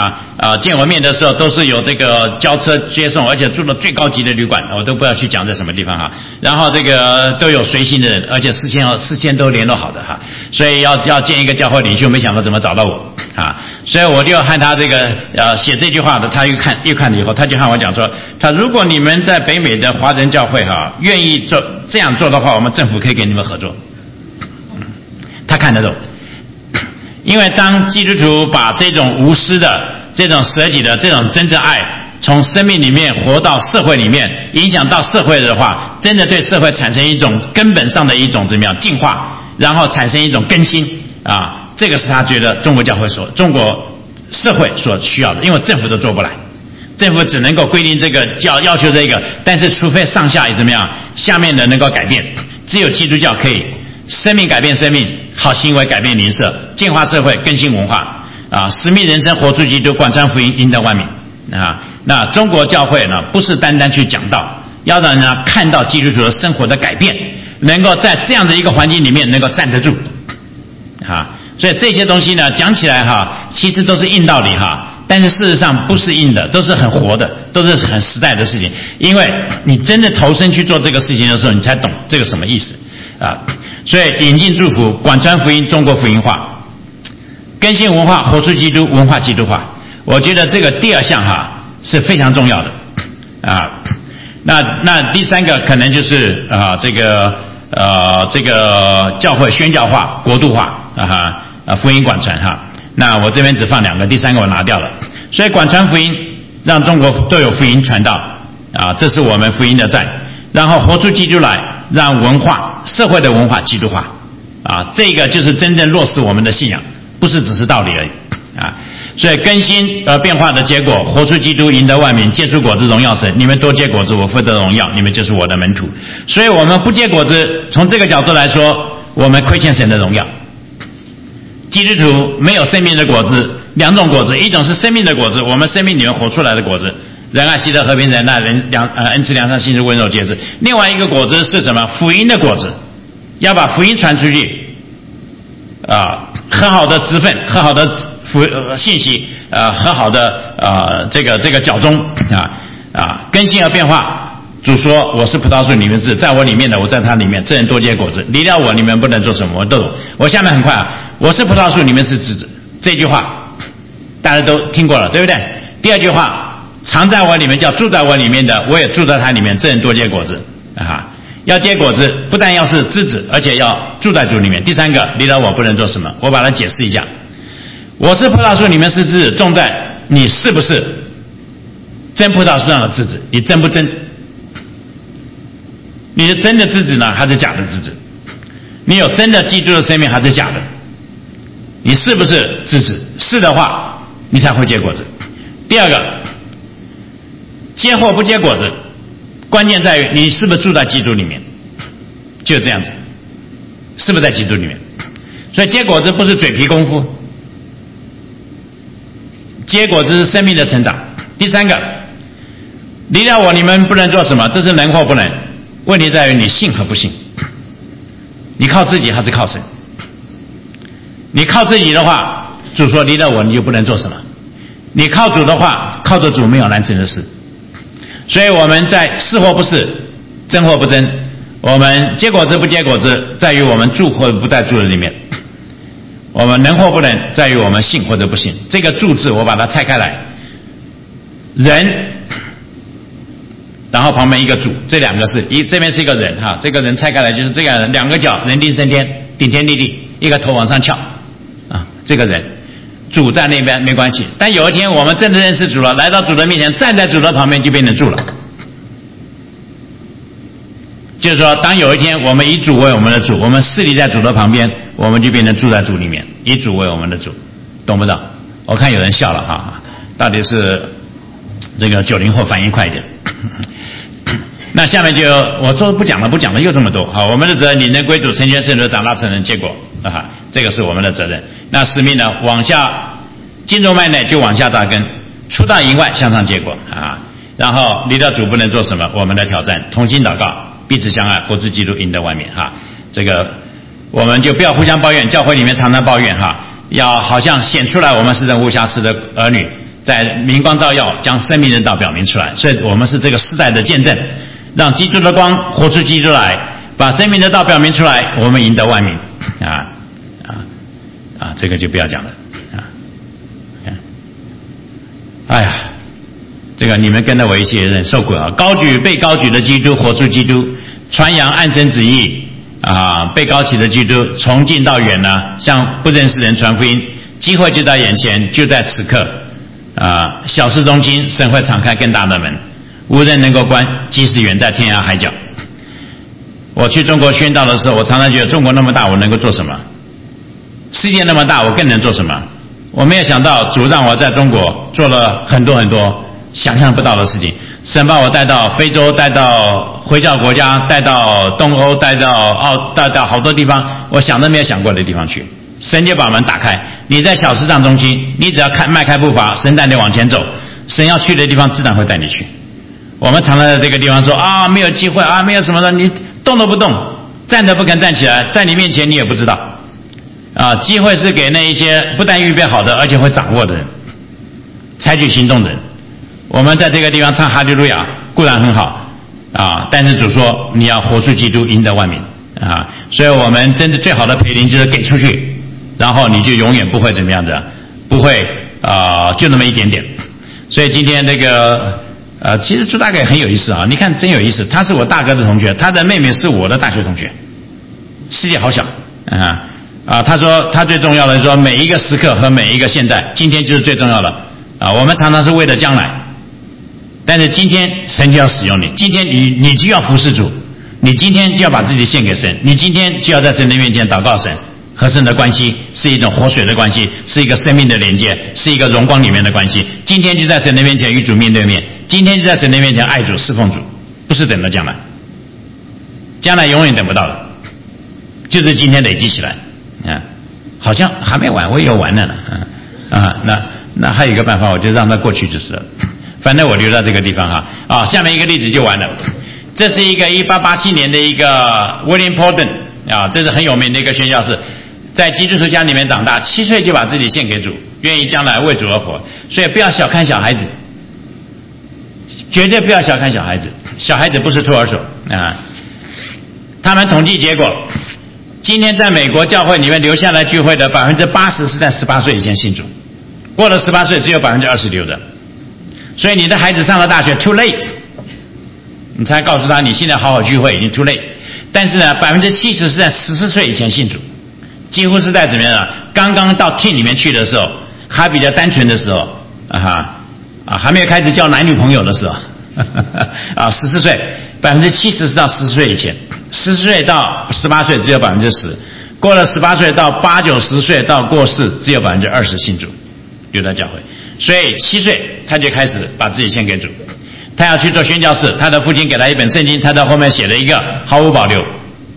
啊，见我面的时候都是有这个交车接送，而且住了最高级的旅馆，我都不要去讲在什么地方哈。然后这个都有随行的人，而且事先要事先都联络好的哈。所以要要见一个教会领袖，没想到怎么找到我啊？所以我就和他这个呃写这句话的，他又看又看了以后，他就和我讲说，他如果你们在北美的华人教会哈愿意做这样做的话，我们政府可以跟你们合作。他看得懂，因为当基督徒把这种无私的、这种舍己的、这种真正爱，从生命里面活到社会里面，影响到社会的话，真的对社会产生一种根本上的一种怎么样进化，然后产生一种更新啊，这个是他觉得中国教会所、中国社会所需要的，因为政府都做不来，政府只能够规定这个要要求这个，但是除非上下也怎么样，下面的能够改变，只有基督教可以生命改变生命。好行为改变邻舍，净化社会，更新文化啊！使命人生，活出基督，广传福音，赢得万民啊！那中国教会呢，不是单单去讲道，要让人家看到基督徒的生活的改变，能够在这样的一个环境里面能够站得住啊！所以这些东西呢，讲起来哈，其实都是硬道理哈，但是事实上不是硬的，都是很活的，都是很实在的事情。因为你真的投身去做这个事情的时候，你才懂这个什么意思啊！所以引进祝福，广传福音，中国福音化，更新文化，活出基督，文化基督化。我觉得这个第二项哈是非常重要的啊。那那第三个可能就是啊这个呃这个教会宣教化、国度化啊哈啊福音广传哈。那我这边只放两个，第三个我拿掉了。所以广传福音，让中国都有福音传道啊，这是我们福音的债。然后活出基督来，让文化。社会的文化基督化啊，这个就是真正落实我们的信仰，不是只是道理而已啊。所以更新而变化的结果，活出基督，赢得万民，结出果子，荣耀神。你们多结果子，我负得荣耀，你们就是我的门徒。所以我们不结果子，从这个角度来说，我们亏欠神的荣耀。基督徒没有生命的果子，两种果子，一种是生命的果子，我们生命里面活出来的果子。仁爱、喜乐、和平、忍耐、人良呃恩慈、良善、信实、温柔、节制。另外一个果子是什么？福音的果子，要把福音传出去，啊，很好的职分，很好的福呃信息，呃，很好的呃这个这个教宗啊啊，更新而变化。主说：“我是葡萄树，你们是在我里面的，我在他里面。这人多结果子，离了我，你们不能做什么。”我都懂。我下面很快啊，我是葡萄树，你们是枝子。这句话大家都听过了，对不对？第二句话。常在我里面，叫住在我里面的，我也住在他里面，这人多结果子啊！要结果子，不但要是枝子，而且要住在主里面。第三个，离了我不能做什么？我把它解释一下。我是葡萄树，你们是枝子，种在你是不是真葡萄树上的枝子？你真不真？你是真的枝子呢，还是假的枝子？你有真的基督的生命，还是假的？你是不是枝子？是的话，你才会结果子。第二个。结或不结果子，关键在于你是不是住在基督里面，就这样子，是不是在基督里面？所以结果子不是嘴皮功夫，结果子是生命的成长。第三个，离了我你们不能做什么，这是能或不能，问题在于你信和不信，你靠自己还是靠神？你靠自己的话，主说离了我你就不能做什么；你靠主的话，靠着主没有难成的事。所以我们在是或不是，真或不真，我们结果子不结果子，在于我们住或者不在住的里面。我们能或不能，在于我们信或者不信。这个住字我把它拆开来，人，然后旁边一个主，这两个是一这边是一个人哈，这个人拆开来就是这个人两个脚，人定胜天，顶天立地，一个头往上翘啊，这个人。主在那边没关系，但有一天我们真的认识主了，来到主的面前，站在主的旁边就变成主了。就是说，当有一天我们以主为我们的主，我们侍立在主的旁边，我们就变成住在主里面，以主为我们的主，懂不懂？我看有人笑了哈，到底是这个九零后反应快一点。那下面就我说不讲了，不讲了，又这么多。好，我们的责任，领人归主，成全圣徒，长大成人，结果啊，这个是我们的责任。那使命呢，往下进入脉内就往下扎根，出到营外向上结果啊。然后离了主不能做什么？我们的挑战，同心祷告，彼此相爱，活出基督，赢得万民哈。这个我们就不要互相抱怨，教会里面常常抱怨哈，要好像显出来我们是人无瑕疵的儿女， 在明光照耀，将生命的道表明出来。所以我们是这个时代的见证，让基督的光活出基督来，把生命的道表明出来，我们赢得万民啊啊啊！这个就不要讲了啊！哎呀，这个你们跟着我一起人受苦啊！高举被高举的基督，活出基督，传扬暗神旨意啊！被高起的基督，从近到远呢，向不认识人传福音，机会就在眼前，就在此刻啊！小事中心，神会敞开更大的门，无人能够关，即使远在天涯海角。我去中国宣道的时候，我常常觉得中国那么大，我能够做什么？世界那么大，我更能做什么？我没有想到主让我在中国做了很多很多想象不到的事情。神把我带到非洲，带到回教国家，带到东欧，带到澳，带到好多地方，我想都没有想过的地方去。神就把门打开，你在小市场中心，你只要看迈开步伐，神带你往前走，神要去的地方自然会带你去。我们常常在这个地方说啊，没有机会啊，没有什么的，你动都不动，站着不肯站起来，在你面前你也不知道啊。机会是给那一些不但预备好的，而且会掌握的人，采取行动的人。我们在这个地方唱哈利路亚固然很好啊，但是主说你要活出基督，赢得万民啊。所以我们真的最好的培灵就是给出去，然后你就永远不会怎么样的，不会啊、呃，就那么一点点。所以今天这个呃，其实朱大哥也很有意思啊，你看真有意思，他是我大哥的同学，他的妹妹是我的大学同学，世界好小啊啊！他说他最重要的是说每一个时刻和每一个现在，今天就是最重要的啊。我们常常是为了将来，但是今天神就要使用你，今天你你就要服侍主，你今天就要把自己献给神，你今天就要在神的面前祷告神，和神的关系是一种活水的关系，是一个生命的连接，是一个荣光里面的关系。今天就在神的面前与主面对面，今天就在神的面前爱主侍奉主，不是等到将来，将来永远等不到了，就是今天累积起来啊。好像还没完，我也有完了呢啊啊！那那还有一个办法，我就让它过去就是了。反正我留到这个地方哈啊。下面一个例子就完了，这是一个一八八七年的一个 William Porden 啊，这是很有名的一个宣教士，在基督徒家里面长大，七岁就把自己献给主，愿意将来为主而活。所以不要小看小孩子，绝对不要小看小孩子，小孩子不是托儿所啊。他们统计结果，今天在美国教会里面留下来聚会的百分之八十是在十八岁以前信主，过了十八岁只有百分之二十六的。所以你的孩子上了大学 too late， 你才告诉他你现在好好聚会已经 too late。但是呢，百分之七十是在十四岁以前信主，几乎是在怎么样啊？刚刚到 teen 里面去的时候，还比较单纯的时候啊哈啊，还没有开始交男女朋友的时候啊，十四岁百分之七十是到十四岁以前，十岁到十八岁只有百分之十，过了十八岁到八九十岁到过世只有百分之二十信主，留在教会。所以七岁他就开始把自己献给主，他要去做宣教士，他的父亲给他一本圣经，他在后面写了一个毫无保留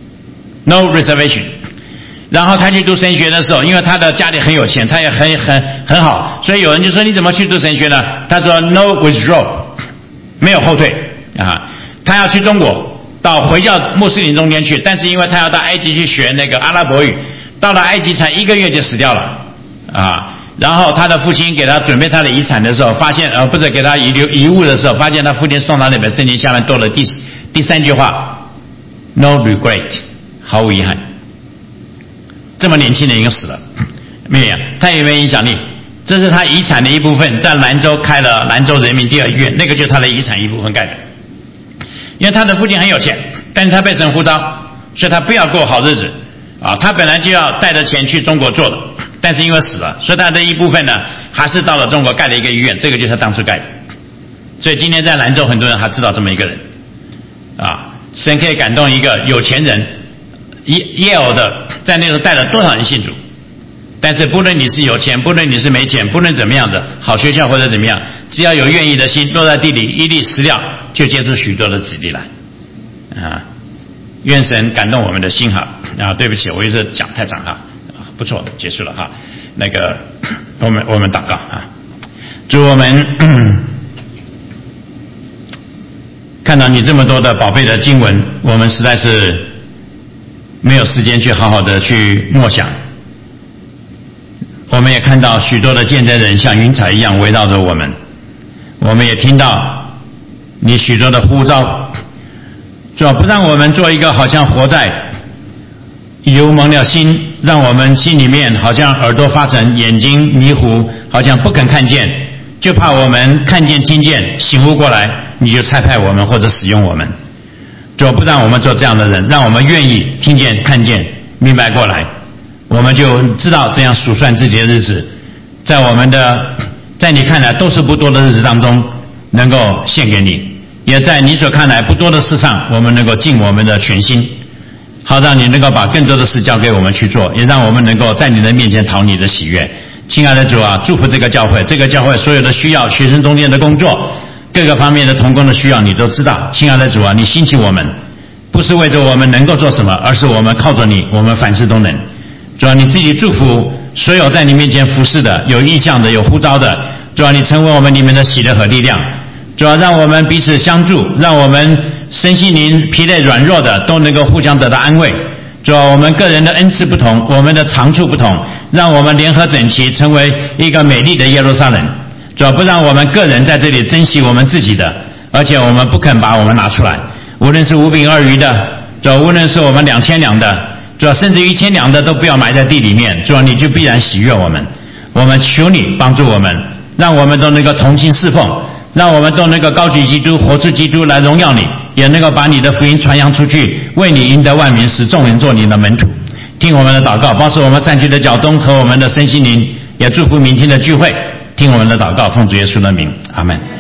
no reservation。 然后他去读神学的时候，因为他的家里很有钱，他也很很很好，所以有人就说你怎么去读神学呢？他说 no withdraw， 没有后退啊。他要去中国到回教穆斯林中间去，但是因为他要到埃及去学那个阿拉伯语，到了埃及才一个月就死掉了啊。然后他的父亲给他准备他的遗产的时候，发现呃不是给他遗留遗物的时候，发现他父亲送他那本圣经下面多了第第三句话 no regret， 毫无遗憾。这么年轻的一个死了，没有，他有没有影响力？这是他遗产的一部分，在兰州开了兰州人民第二医院，那个就是他的遗产一部分盖的。因为他的父亲很有钱，但是他被神呼召，所以他不要过好日子啊。他本来就要带着钱去中国做的，但是因为死了，所以他的一部分呢，还是到了中国盖了一个医院，这个就是他当初盖的。所以今天在兰州，很多人还知道这么一个人啊。神可以感动一个有钱人，耶尔的在那时候带了多少人信主？但是不论你是有钱，不论你是没钱，不论怎么样子，好学校或者怎么样，只要有愿意的心，落在地里一粒石料，就结出许多的子粒来啊！愿神感动我们的心哈啊！对不起，我一直讲太长哈啊，不错，结束了哈。那个我们我们祷告啊，祝我们看到你这么多的宝贝的经文，我们实在是没有时间去好好的去默想。 我们也看到许多的见证人像云彩一样围绕着我们，我们也听到你许多的呼召，主啊，不让我们做一个好像活在油蒙了心，让我们心里面好像耳朵发沉，眼睛迷糊，好像不肯看见，就怕我们看见听见醒悟过来，你就差派我们或者使用我们。主，不让我们做这样的人，让我们愿意听见看见明白过来，我们就知道这样数算自己的日子，在我们的在你看来都是不多的日子当中能够献给你，也在你所看来不多的事上我们能够尽我们的全心，好让你能够把更多的事交给我们去做，也让我们能够在你的面前讨你的喜悦。亲爱的主啊，祝福这个教会，这个教会所有的需要，学生中间的工作，各个方面的同工的需要你都知道。亲爱的主啊，你兴起我们，不是为着我们能够做什么，而是我们靠着你，我们凡事都能。主啊，你自己祝福所有在你面前服侍的，有意向的，有呼召的。主啊，你成为我们里面的喜乐和力量。主啊，让我们彼此相助，让我们身心灵疲累软弱的都能够互相得到安慰。主啊，我们个人的恩赐不同，我们的长处不同，让我们联合整齐，成为一个美丽的耶路撒冷。主啊，不让我们个人在这里珍惜我们自己的，而且我们不肯把我们拿出来，无论是五饼二鱼的，主啊，无论是我们两千两的，主啊，甚至一千两的都不要埋在地里面。主啊，你就必然喜悦我们。我们求你帮助我们，让我们都能够同心侍奉，让我们都能够高举基督，活出基督来荣耀你，也能够把你的福音传扬出去，为你赢得万民，使众人做你的门徒。听我们的祷告，保守我们散去的脚东和我们的身心灵，也祝福明天的聚会。听我们的祷告，奉主耶稣的名，阿们。